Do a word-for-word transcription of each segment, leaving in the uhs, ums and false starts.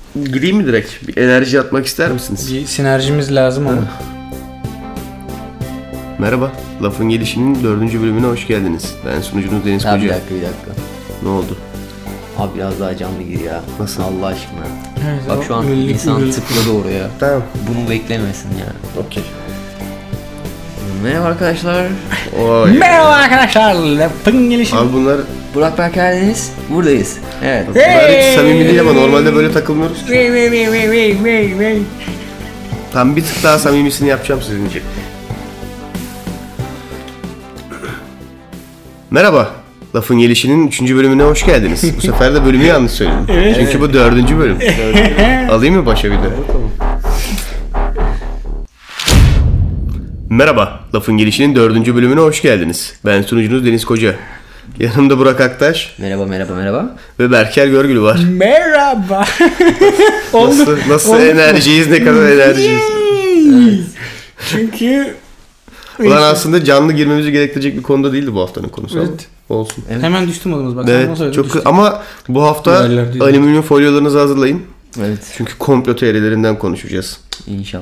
Gideyim mi direkt? Bir enerji atmak ister misiniz? Bir sinerjimiz lazım ama. Merhaba, Lafın Gelişi'nin dördüncü bölümüne hoş geldiniz. Ben sunucunuz Deniz Koca. Abi bir dakika bir dakika. Ne oldu? Abi biraz daha canlı gir ya. Nasıl? Allah aşkına. Evet, Bak şu an ürünlük, insan ürünlük. tıkladı oraya. Tamam. Bunu beklemesin ya. Okey. Merhaba arkadaşlar. Oy. Merhaba arkadaşlar. Lafın Gelişi. Abi bunlar, Burak Berkerdeniz. Buradayız. Evet. bunlar hiç samimi değil ama normalde böyle takılmıyoruz ki. Vey vey vey vey vey vey vey. Tam bir tık daha samimisini yapacağım sizin için. Merhaba, Lafın Gelişi'nin üçüncü bölümüne hoş geldiniz. Bu sefer de bölümü yanlış söyledim. Evet. Çünkü bu dördüncü bölüm. Alayım mı başa bir de? Merhaba, Lafın Gelişi'nin dördüncü bölümüne hoş geldiniz. Ben sunucunuz Deniz Koca. Yanımda Burak Aktaş Merhaba merhaba merhaba. ve Berker Görgül var. Merhaba. Nasıl, nasıl Oldu. enerjiyiz, ne kadar enerjiyiz. Çünkü Ulan aslında canlı girmemizi gerektirecek bir konuda değildi bu haftanın konusu Evet. ama olsun. Evet. hemen düştüm odamız bak. Sen Evet, nasıl çok düştün? ama bu hafta Haberler değil. alüminyum folyolarınızı hazırlayın. Evet. Çünkü komplo teorilerinden konuşacağız. İnşallah.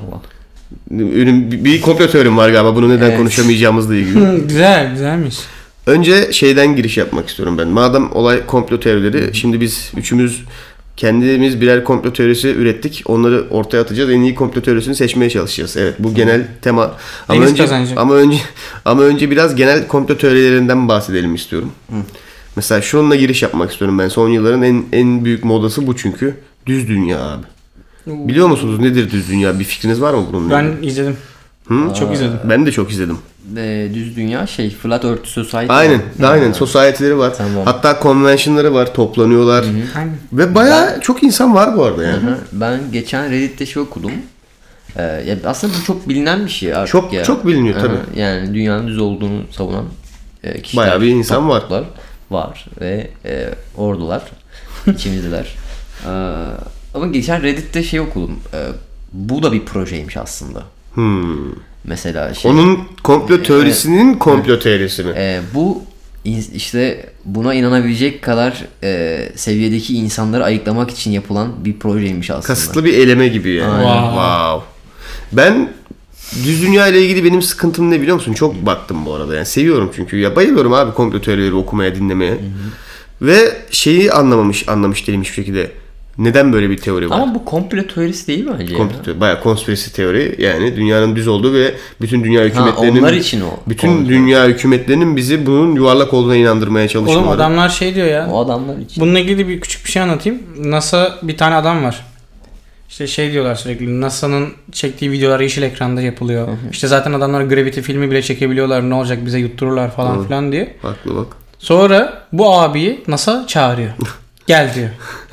Ürün, bir bir komplo teorim var galiba, bunu neden Evet. konuşamayacağımızla ilgili. Hı, güzel güzelmiş. Önce şeyden giriş yapmak istiyorum ben. Madem olay komplo teorileri, şimdi biz üçümüz kendimiz birer komplo teorisi ürettik. Onları ortaya atacağız. En iyi komplo teorisini seçmeye çalışacağız. Evet, bu genel tema. Ama Deniz önce kazanacak. ama önce ama önce biraz genel komplo teorilerinden bahsedelim istiyorum. Mesela şununla giriş yapmak istiyorum ben. Son yılların en en büyük modası bu çünkü. Düz dünya abi. Biliyor musunuz nedir düz dünya? Bir fikriniz var mı bununla? Ben izledim. Hı? Çok izledim. Ben de çok izledim. Ee, düz dünya şey Flat Earth Society. Aynen, var. aynen. Society'leri var. Tamam. Hatta convention'ları var, toplanıyorlar. Aynen. Ve bayağı çok insan var bu arada yani. Hı hı. Ben geçen Reddit'te şey okudum. Ee, ya aslında bu çok bilinen bir şey artık Çok- ya. çok biliniyor Hı hı. tabii. Yani dünyanın düz olduğunu savunan e, kişiler, Bayağı bir insan var. topluluklar var ve e, ordular içimizdeler. Ee, ama geçen Reddit'te şey okudum. Ee, bu da bir projeymiş aslında. Hmm. Mesela şey. Onun komplo teorisinin komplo teorisi mi? e, bu in- işte buna inanabilecek kadar e, seviyedeki insanları ayıklamak için yapılan bir projeymiş aslında. Kasıtlı bir eleme gibi yani. Aynen. Wow. wow. Ben düz dünya ile ilgili benim sıkıntım ne biliyor musun? Çok baktım bu arada yani. Seviyorum çünkü. Ya bayılıyorum abi komplo teorileri okumaya, dinlemeye. Hı hı. Ve şeyi anlamamış, anlamış değilim hiçbir şekilde. Neden böyle bir teori var? Ama bu komplo teorisi değil bence ya? Komplo teori, bayağı konspirasi teori. Yani dünyanın düz olduğu ve bütün dünya hükümetlerinin onlar için o. bütün Komplo. dünya hükümetlerinin bizi bunun yuvarlak olduğuna inandırmaya çalışmaları. Oğlum adamlar şey diyor ya. O adamlar için. Bununla ilgili bir küçük bir şey anlatayım. NASA bir tane adam var. İşte şey diyorlar sürekli. NASA'nın çektiği videolar yeşil ekranda yapılıyor. İşte zaten adamlar Gravity filmi bile çekebiliyorlar. Ne olacak bize yuttururlar falan filan diye. Haklı bak. Sonra bu abiyi NASA çağırıyor. Gel diyor.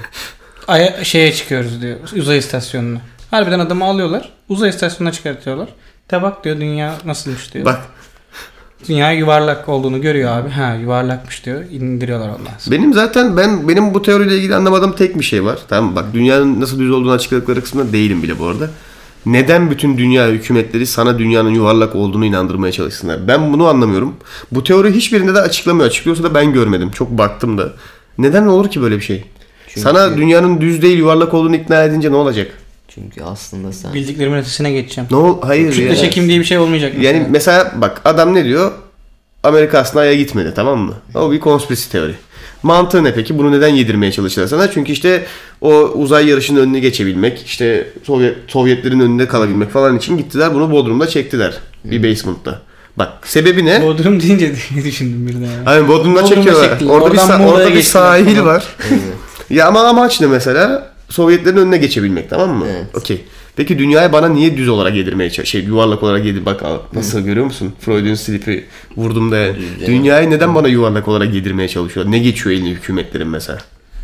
Aya, şeye çıkıyoruz diyor. Uzay istasyonuna. Harbiden adamı alıyorlar. Uzay istasyonuna çıkartıyorlar. De bak diyor dünya nasılmış diyor. Bak Dünya yuvarlak olduğunu görüyor abi. Ha yuvarlakmış diyor. İndiriyorlar ondan sonra. benim zaten ben benim bu teoriyle ilgili anlamadığım tek bir şey var. Tamam mı? Bak dünyanın nasıl düz olduğunu açıkladıkları kısmında değilim bile bu arada. Neden bütün dünya hükümetleri sana dünyanın yuvarlak olduğunu inandırmaya çalışsınlar? Ben bunu anlamıyorum. Bu teori hiçbirinde de açıklamıyor. Açıklıyorsa da ben görmedim. Çok baktım da. Neden olur ki böyle bir şey? Çünkü- Sana dünyanın düz değil yuvarlak olduğunu ikna edince ne olacak? Çünkü aslında sen Bildiklerimin ötesine geçeceğim. Ne ol? Hayır Kütle ya. çekim diye bir şey olmayacak. Yani mesela. mesela bak adam ne diyor? Amerika aslında Ay'a gitmedi, tamam mı? O bir konspirasi teori. Mantığı ne peki? Bunu neden yedirmeye çalışıyorlar sana? Çünkü işte o uzay yarışının önüne geçebilmek, işte Sovyet, Sovyetlerin önünde kalabilmek falan için gittiler. Bunu Bodrum'da çektiler. Bir basement'ta. Bak sebebi ne? Bodrum deyince ne düşündüm birden ya. Hani Bodrum'da Bodrum'da çekiyorlar. çektiler. Orada bir, Oradan sa- Muğla'ya orada bir geçtiler sahil falan. var. Ya ama amaç ne mesela? Sovyetlerin önüne geçebilmek, tamam mı? Evet. Okey. Peki dünyayı bana niye düz olarak yedirmeye çalışıyor? Şey yuvarlak olarak yedir. Bak al, nasıl görüyor musun? Freud'un slipi vurdum da. Yani. Düz, Dünyayı neden bana yuvarlak olarak yedirmeye çalışıyor? Ne geçiyor eline hükümetlerin mesela?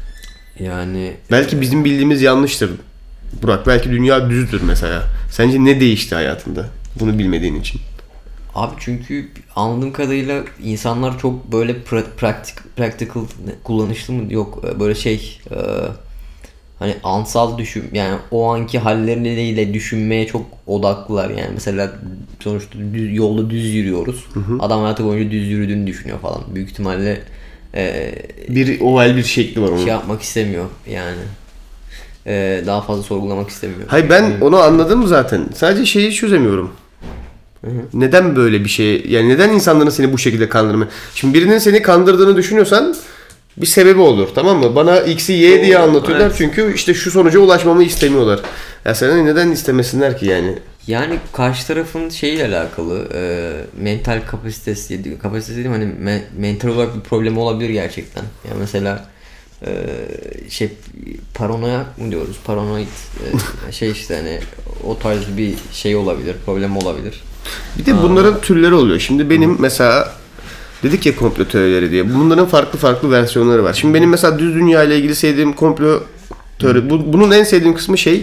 yani Belki bizim bildiğimiz yanlıştır. Burak belki dünya düzdür mesela. Sence ne değişti hayatında? Bunu bilmediğin için. abi çünkü anladığım kadarıyla insanlar çok böyle pra- practical, practical kullanışlı mı yok böyle şey e, hani ansal düşün yani o anki halleriyle düşünmeye çok odaklılar yani mesela sonuçta düz, yolda düz yürüyoruz. Hı hı. Adam hayatı boyunca düz yürüdüğünü düşünüyor falan. Büyük ihtimalle e, Bir oval bir şekli var onun. şey yapmak istemiyor yani. e, daha fazla sorgulamak istemiyorum. Hayır ben onu anladım zaten. Sadece şeyi çözemiyorum. Hı hı. Neden böyle bir şey? Yani neden insanların seni bu şekilde kandırma? Şimdi birinin seni kandırdığını düşünüyorsan bir sebebi olur, tamam mı? Bana X'i Y diye anlatıyorlar evet. Çünkü işte şu sonuca ulaşmamı istemiyorlar. Ya sen neden istemesinler ki yani? Yani karşı tarafın şeyiyle alakalı e, mental kapasitesi, kapasitesi değil mi? Hani me, mental olarak bir problemi olabilir gerçekten. Yani mesela e, şey paranoyak mı diyoruz? Paranoid e, şey işte hani o tarz bir şey olabilir, problem olabilir. Bir de bunların Aa. türleri oluyor. Şimdi benim mesela dedik ya komplo teorileri diye. Bunların farklı farklı versiyonları var. Şimdi benim mesela düz dünya ile ilgili sevdiğim komplo teori. Bu, bunun en sevdiğim kısmı şey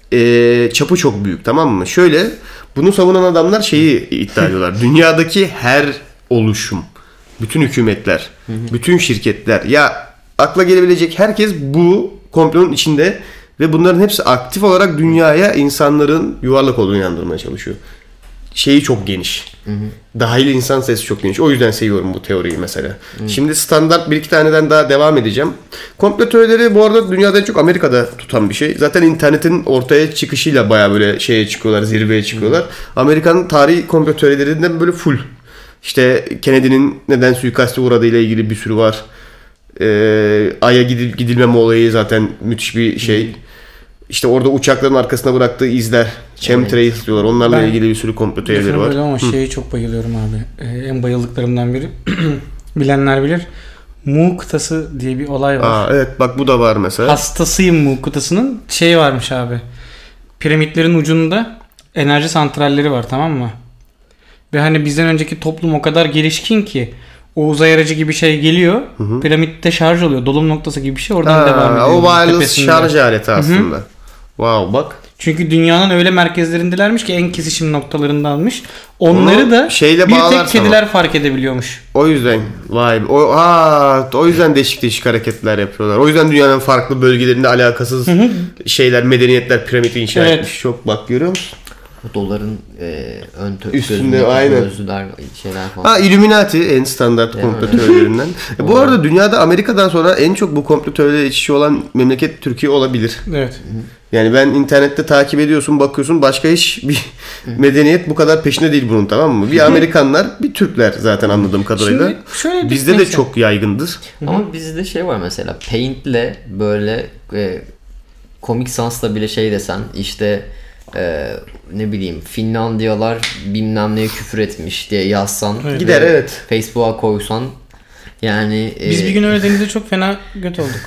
e, çapı çok büyük, tamam mı? Şöyle bunu savunan adamlar şeyi iddia ediyorlar. Dünyadaki her oluşum, bütün hükümetler, bütün şirketler ya akla gelebilecek herkes bu komplonun içinde ve bunların hepsi aktif olarak dünyaya insanların yuvarlak olduğunu inandırmaya çalışıyor. Şeyi çok geniş. Hı hı. Dahil insan sayısı çok geniş. O yüzden seviyorum bu teoriyi mesela. Hı. Şimdi standart bir iki taneden daha devam edeceğim. Komplo teorileri bu arada dünyada en çok Amerika'da tutan bir şey. Zaten internetin ortaya çıkışıyla bayağı böyle şeye çıkıyorlar, zirveye çıkıyorlar. Hı. Amerika'nın tarihi komplo teorilerinden böyle full. İşte Kennedy'nin neden suikaste uğradığıyla ilgili bir sürü var. Ee, Ay'a gidil, gidilmeme olayı zaten müthiş bir şey. Hı. İşte orada uçakların arkasına bıraktığı izler. Chemtrails evet. diyorlar. Onlarla ben ilgili bir sürü komplo teorileri var. Ama şeyi çok bayılıyorum abi. Ee, en bayıldıklarımdan biri. Bilenler bilir. Mu kıtası diye bir olay var. Aa, evet bak bu da var mesela. Hastasıyım Mu kıtasının. Şey varmış abi. Piramitlerin ucunda enerji santralleri var, tamam mı? Ve hani bizden önceki toplum o kadar gelişkin ki o uzay aracı gibi şey geliyor. Hı hı. Piramitte şarj oluyor. Dolum noktası gibi bir şey. Oradan ha, devam ediyor. O wireless şarj aleti aslında. Hı hı. Wow bak. Çünkü dünyanın öyle merkezlerindelermiş ki en kesişim noktalarındanmış. Onları Onu da şeyle bir tek kediler ama. fark edebiliyormuş. O yüzden vay o ha o yüzden değişik değişik hareketler yapıyorlar. O yüzden dünyanın farklı bölgelerinde alakasız hı hı. şeyler, medeniyetler piramidi inşa evet. etmiş. Çok bak görüyor musun? Doların e, ön tö- üstünde aynen gözlüler şeyler falan. Ha Illuminati en standart komplo teorilerinden. e, bu arada dünyada Amerika'dan sonra en çok bu komplo teorileri iç içe olan memleket Türkiye olabilir. Evet. Yani ben internette takip ediyorsun, bakıyorsun başka hiç bir medeniyet bu kadar peşinde değil bunun, tamam mı? Bir Amerikanlar, bir Türkler zaten anladığım kadarıyla. Şimdi, bizde de çok yaygındır. Ama bizde şey var mesela Paint'le böyle e, Comic Sans'la bile şey desen işte Ee, ne bileyim Finlandiyalar bilmem neye küfür etmiş diye yazsan evet. gider evet. Facebook'a koysan yani biz e... bir gün öyle denizde çok fena göt olduk.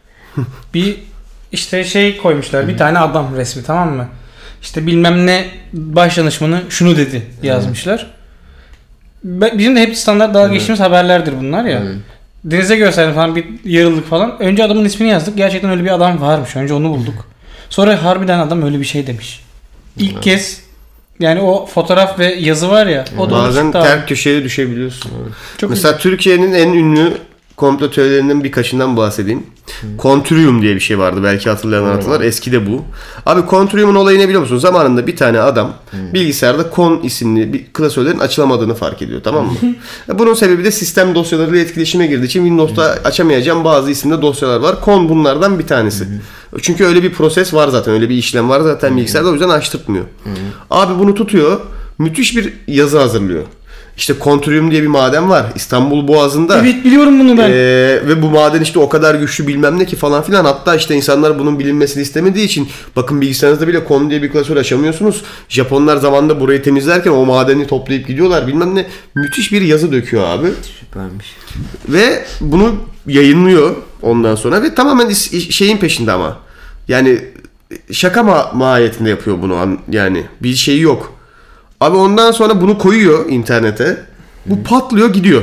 Bir işte şey koymuşlar bir tane adam resmi, tamam mı? İşte bilmem ne baş danışmanı şunu dedi yazmışlar. Bizim de hep standart dalga geçtiğimiz haberlerdir bunlar ya. Hı. Denize gösterdim falan bir yarıldık falan. Önce adamın ismini yazdık. Gerçekten öyle bir adam varmış. Önce onu bulduk. Sonra harbiden adam öyle bir şey demiş. İlk evet. kez yani o fotoğraf ve yazı var ya. O bazen ters köşeye düşebiliyorsun. Evet. Mesela güzel. Türkiye'nin en ünlü komplo teorilerinden birkaçından bahsedeyim. Hmm. Kontrium diye bir şey vardı. Belki hatırlayan hmm. hatırlar. Eski de bu. Abi Kontrium'un olayı ne biliyor musun? Zamanında bir tane adam hmm. bilgisayarda Kon isimli bir klasörlerin açılamadığını fark ediyor. Tamam mı? Bunun sebebi de sistem dosyalarıyla etkileşime girdiği için Windows'ta hmm. açamayacağım bazı isimde dosyalar var. Kon bunlardan bir tanesi. Hmm. Çünkü öyle bir proses var zaten. Öyle bir işlem var zaten bilgisayarda. O yüzden açtırtmıyor. Hmm. Abi bunu tutuyor. Müthiş bir yazı hazırlıyor. İşte Kontrium diye bir maden var İstanbul Boğazı'nda. Evet biliyorum bunu ben. Ee, ve bu maden işte o kadar güçlü bilmem ne ki falan filan. Hatta işte insanlar bunun bilinmesini istemediği için bakın bilgisayarınızda bile Kon diye bir klasör açamıyorsunuz. Japonlar zamanında burayı temizlerken o madeni toplayıp gidiyorlar bilmem ne. Müthiş bir yazı döküyor abi. Süpermiş. Ve bunu yayınlıyor ondan sonra ve tamamen şeyin peşinde ama. Yani şaka ma- mahiyetinde yapıyor bunu yani bir şeyi yok. Abi ondan sonra bunu koyuyor internete. Bu hmm. patlıyor gidiyor.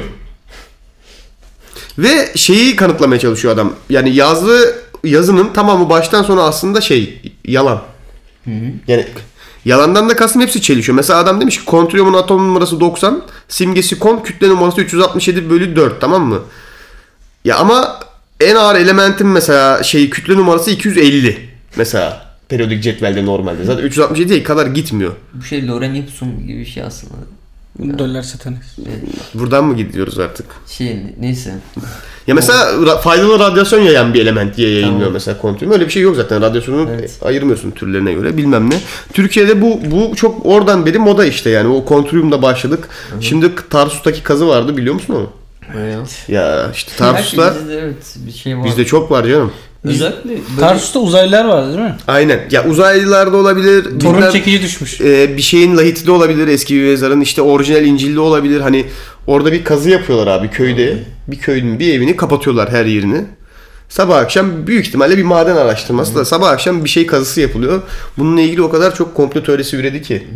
Ve şeyi kanıtlamaya çalışıyor adam. Yani yazdığı yazının tamamı baştan sona aslında şey yalan. Hmm. Yani yalandan da kastım hepsi çelişiyor. Mesela adam demiş ki kontriumun atom numarası doksan, simgesi kon, kütle numarası üç yüz altmış yedi bölü dört, tamam mı? Ya ama en ağır elementin mesela şey kütle numarası iki yüz elli mesela. Periyodik cetvelde normalde. Zaten üç yüz altmış yediye kadar gitmiyor. Bu şey lorem ipsum gibi bir şey aslında. Dolar satanız. Buradan mı gidiyoruz artık? Şey neyse. Ya mesela ra- faydalı radyasyon yayan bir element diye yayınlıyor Tamam. mesela kontrüm. Öyle bir şey yok zaten. Radyasyonu Evet. ayırmıyorsun türlerine göre bilmem ne. Türkiye'de bu bu çok oradan beri moda işte yani. O kontriumda başladık. Hı-hı. Şimdi Tarsus'taki kazı vardı biliyor musun onu? Evet. Ya işte Tarsus'ta Bizde evet bir şey var. bizde çok var canım. Özellikle böyle... Tarsus'ta uzaylılar vardı değil mi? Aynen. Ya uzaylılar da olabilir. Torun bilmem- çekici düşmüş. Ee, bir şeyin lahiti de olabilir, eski bir mezarın işte orijinal İncil'de olabilir. Hani orada bir kazı yapıyorlar abi köyde. Bir köyün bir evini kapatıyorlar her yerini. Sabah akşam büyük ihtimalle bir maden araştırması da sabah akşam bir şey kazısı yapılıyor. Bununla ilgili o kadar çok komplo teorisi üredi ki.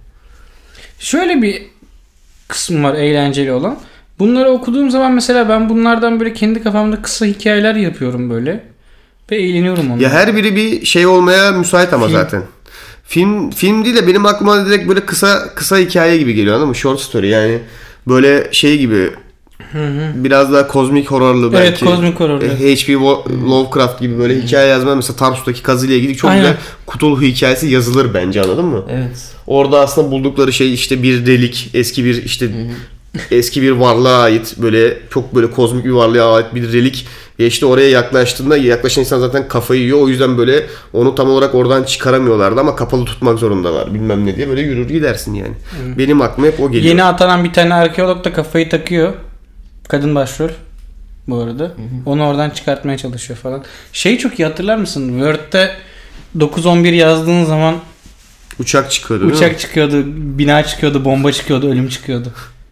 Şöyle bir kısım var eğlenceli olan. Bunları okuduğum zaman mesela ben bunlardan böyle kendi kafamda kısa hikayeler yapıyorum böyle. Ve eğleniyorum onunla. Ya her biri bir şey olmaya müsait ama Film. zaten. Film film değil de benim aklıma direkt böyle kısa kısa hikaye gibi geliyor anladın mı? Short story yani böyle şey gibi biraz daha kozmik horrorlu belki. Evet, kozmik horrorlu. H P Lovecraft gibi böyle hikaye yazma mesela Tarsus'taki kazıyla ilgili çok Aynen. güzel Cthulhu hikayesi yazılır bence anladın mı? Evet. Orada aslında buldukları şey işte bir relik, eski bir işte eski bir varlığa ait böyle çok böyle kozmik bir varlığa ait bir relik. Ve işte oraya yaklaştığında yaklaşan insan zaten kafayı yiyor. O yüzden böyle onu tam olarak oradan çıkaramıyorlardı ama kapalı tutmak zorundalar bilmem ne diye böyle yürür gidersin yani. Hı. Benim aklıma hep o geliyor. Yeni atanan bir tane arkeolog da kafayı takıyor. Kadın başrol bu arada. Hı hı. Onu oradan çıkartmaya çalışıyor falan. Şeyi çok iyi hatırlar mısın? Word'de dokuz on bir yazdığın zaman uçak çıkıyordu değil uçak mi? çıkıyordu, bina çıkıyordu, bomba çıkıyordu, ölüm çıkıyordu.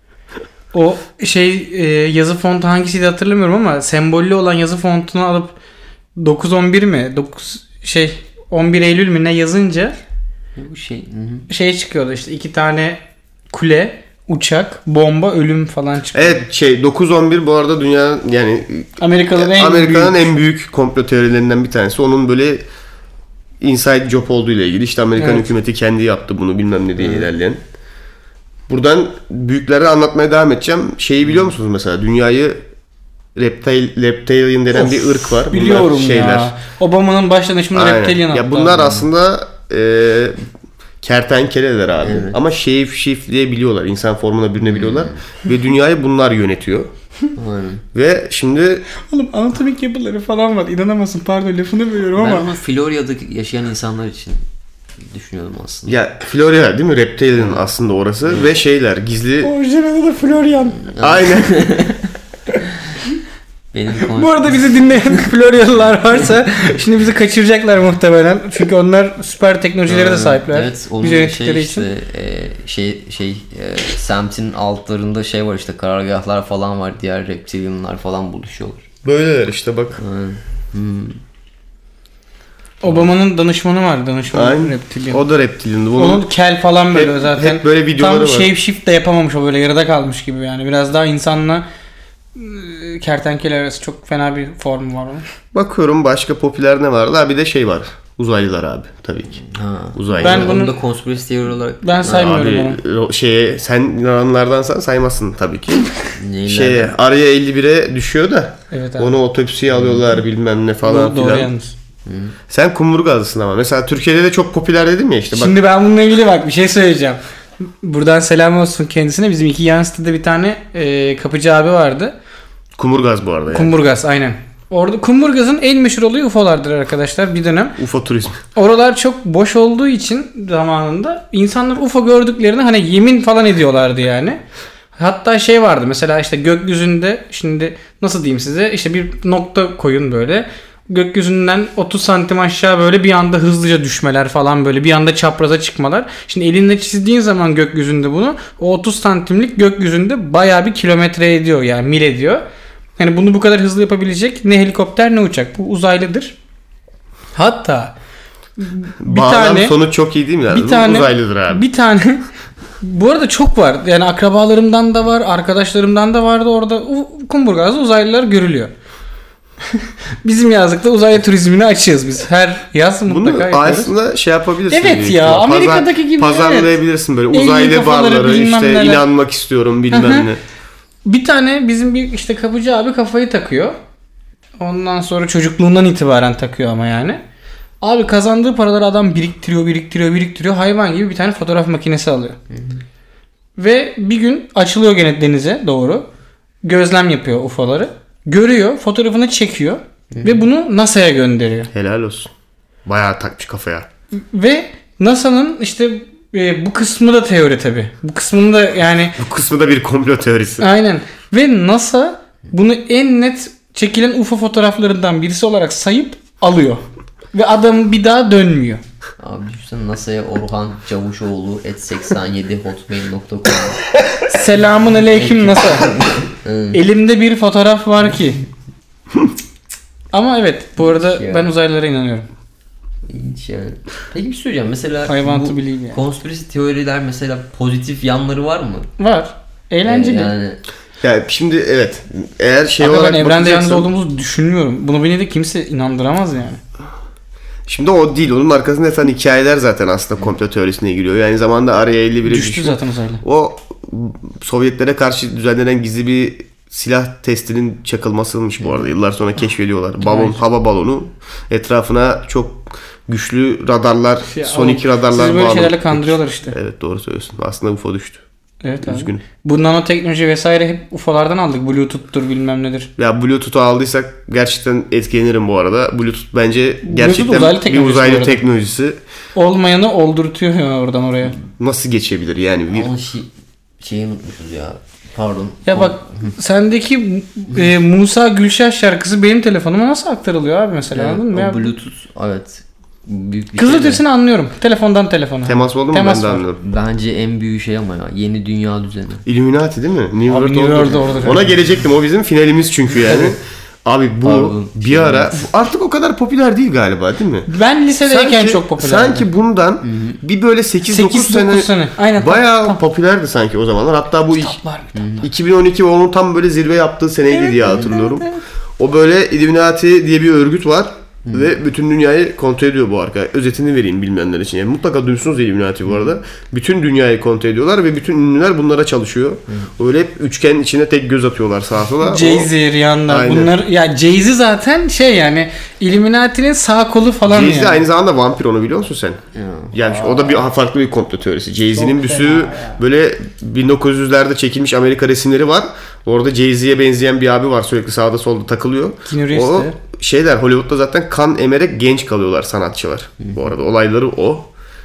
O şey e, yazı fontu hangisiydi hatırlamıyorum ama sembollü olan yazı fontunu alıp dokuz on bir mi? dokuz şey on bir Eylül mü ne yazınca bu şey hı. şey çıkıyordu işte iki tane kule, uçak, bomba, ölüm falan çıkıyor. Evet şey dokuz on bir bu arada dünya yani Amerika'nın en Amerika'nın büyük. en büyük komplo teorilerinden bir tanesi. Onun böyle inside job olduğu ile ilgili işte Amerikan Evet. hükümeti kendi yaptı bunu bilmem ne diye evet. ilerleyen. Buradan büyüklere anlatmaya devam edeceğim. Şeyi biliyor musunuz mesela dünyayı reptile, reptilian denen Of, bir ırk var. Bunlar biliyorum şeyler. ya. Obama'nın baş danışmanı Aynen. reptilian Ya hatta. bunlar aslında e, kertenkeleler abi. Evet. Ama shape shift'leyebiliyorlar. İnsan formuna bürünebiliyorlar. Ve dünyayı bunlar yönetiyor. Aynen. Ve şimdi Oğlum anatomik yapıları falan var. İnanamazsın pardon lafını bölüyorum Ben ama. ama Florya'da yaşayan insanlar için düşünüyordum aslında. ya Florya değil mi? Reptilian aslında orası. Ve şeyler gizli. Orijinali de Florian. Aynen. Benim Bu arada bizi dinleyen Floryalılar varsa şimdi bizi kaçıracaklar muhtemelen. Çünkü onlar süper teknolojilere de sahipler. Evet, onun Biz şey yönettikleri işte e, şey şey e, semtin altlarında şey var işte karargahlar falan var. Diğer reptilianlar falan buluşuyorlar. Böyleler işte bak. Aynen. Hmm. Obama'nın danışmanı var. Danışmanı Aynen. reptilian. O da reptilian. Bunun Onun kel falan böyle hep, zaten. hep böyle videoları tam var. shape shift de yapamamış o böyle yarıda kalmış gibi yani. Biraz daha insanla ıı, kertenkele arası çok fena bir formu var onun. Bakıyorum başka popüler ne vardı? Ha bir de şey var. Uzaylılar abi tabii ki. Ha. Uzaylılar. Ben Bunu bunu- da konspirasyon teori olarak Ben saymıyorum Abi onu. o şeye sen inananlardansan saymazsın tabii ki. neyler? Şeye araya elli bire düşüyor da Evet abi. onu otopsiye alıyorlar bilmem ne falan Doğru, doğru filan. yalnız. Sen kumburgazlısın ama. Mesela Türkiye'de de çok popüler dedim ya işte bak. Şimdi ben bununla ilgili bak bir şey söyleyeceğim. Buradan selam olsun kendisine. Bizim iki yan sitede bir tane e, kapıcı abi vardı. Kumburgaz bu arada yani. Kumburgaz aynen. Orada Kumburgaz'ın en meşhur olayı U F O'lardır arkadaşlar bir dönem. U F O turizmi. Oralar çok boş olduğu için zamanında insanlar U F O gördüklerini hani yemin falan ediyorlardı yani. Hatta şey vardı mesela işte gökyüzünde şimdi nasıl diyeyim size işte bir nokta koyun böyle. Gökyüzünden otuz santim aşağı böyle bir anda hızlıca düşmeler falan böyle bir anda çapraza çıkmalar. Şimdi elinle çizdiğin zaman gökyüzünde bunu o otuz santimlik gökyüzünde bayağı bir kilometre ediyor yani mil ediyor. Yani bunu bu kadar hızlı yapabilecek ne helikopter ne uçak. Bu uzaylıdır. Hatta bir Bağlam tane sonu çok iyi değil mi? bir tane Uzaylıdır abi. Bir tane bu arada çok var. Yani akrabalarımdan da var, arkadaşlarımdan da vardı orada. U- Kumburgaz'da uzaylılar görülüyor. Bizim yazlıkta uzay turizmini açığız biz. Her yaz mutlaka Bunu yapıyoruz. aslında şey yapabilirsin. Evet büyük ya, ihtimal. Amerika'daki gibi, Pazarlayabilirsin böyle Elli uzaylı kafaları, barları bilmem işte neler. inanmak istiyorum bilmem Hı hı. ne. Bir tane bizim bir işte kapıcı abi kafayı takıyor. Ondan sonra çocukluğundan itibaren takıyor ama yani. Abi kazandığı paraları adam biriktiriyor, biriktiriyor, biriktiriyor. Hayvan gibi bir tane fotoğraf makinesi alıyor. Ve bir gün açılıyor gene denize doğru. Gözlem yapıyor U F O'ları. Görüyor, fotoğrafını çekiyor Hı. ve bunu NASA'ya gönderiyor. Helal olsun. Bayağı takmış kafaya. Ve NASA'nın işte e, bu kısmı da teori tabii. Bu kısmında yani... Bu kısmı da bir komplo teorisi. Aynen. Ve NASA bunu en net çekilen U F O fotoğraflarından birisi olarak sayıp alıyor. Ve adam bir daha dönmüyor. Abi düşünsene NASA'ya Orhan Çavuşoğlu et seksen yedi hotmail nokta com. Selamun aleyküm NASA. Elimde bir fotoğraf var ki. Ama evet bu arada ya. Ben uzaylılara inanıyorum. İlginç yani. Peki bir şey söyleyeceğim. Mesela I want bu to believe yani. Konspirasi teoriler mesela pozitif yanları var mı? Var. Eğlenceli. Ee, yani... Ya şimdi evet. Eğer şey Abi olarak ben evrende yanında olduğumuzu düşünmüyorum. Bunu beni de kimse inandıramaz yani. Şimdi o değil. Onun arkasında yatan hikayeler zaten aslında komplo teorisine giriyor. Yani zamanında Arya elli bire düştü düştü. zaten uzaylı. O Sovyetlere karşı düzenlenen gizli bir silah testinin çakılmasıymış bu arada. Yıllar sonra keşfediyorlar. Balon, hava balonu. Etrafına çok güçlü radarlar, ya, sonik radarlar bağlı. Sizi böyle şeylerle kandırıyorlar işte. Evet doğru söylüyorsun. Aslında U F O düştü. Evet abi. Üzgünüm. Bu nanoteknoloji vesaire hep U F O'lardan aldık. Bluetooth'tur bilmem nedir. Ya Bluetooth'u aldıysak gerçekten etkilenirim bu arada. Bluetooth bence gerçekten uzaylı bir uzaylı teknolojisi. Olmayanı oldurtuyor ya oradan oraya. Nasıl geçebilir yani? Bir... Ama şey, şeyi unutmuşuz ya. Pardon. Ya bak sendeki e, Musa Gülşah şarkısı benim telefonuma nasıl aktarılıyor abi mesela evet, anladın mı? Ya, Bluetooth evet. Büyük bir Kızıl ötesini anlıyorum. Telefondan telefona. Temas oldu mu Temas ben de anlıyorum. Bence en büyük şey ama ya. Yeni dünya düzeni. Illuminati değil mi? New World New World orada. Ona gelecektim. O bizim finalimiz çünkü yani. Abi bu Pardon, bir şey ara bu artık o kadar popüler değil galiba değil mi? Ben lisedeyken sanki, çok popülerdi. Sanki bundan Hı-hı. bir böyle sekiz dokuz sene, sene. Aynen, bayağı tam, popülerdi sanki o zamanlar. Hatta bu kitaplar, iki bin on iki onun tam böyle zirve yaptığı seneydi evet, diye hatırlıyorum. Evet, evet. O böyle Illuminati diye bir örgüt var. Hmm. Ve bütün dünyayı kontrol ediyor bu arka. Özetini vereyim bilmeyenler için. Yani mutlaka duysunuz Illuminati bu arada. Bütün dünyayı kontrol ediyorlar ve bütün ünlüler bunlara çalışıyor. Hmm. Öyle hep üçgenin içine tek göz atıyorlar sağa sola. Jay-Z, Rihanna bunlar ya Jay-Z zaten şey yani Illuminati'nin sağ kolu falan Jay-Z yani. aynı zamanda vampir onu biliyor musun sen? Hmm. Yani Aa. o da bir farklı bir komplo teorisi. Jay-Z'nin bir sürü böyle bin dokuz yüzlerde çekilmiş Amerika resimleri var. Orada Jay-Z'ye benzeyen bir abi var sürekli sağda solda takılıyor. O şeyler Hollywood'da zaten kan emerek genç kalıyorlar sanatçılar. Hı. Bu arada olayları o.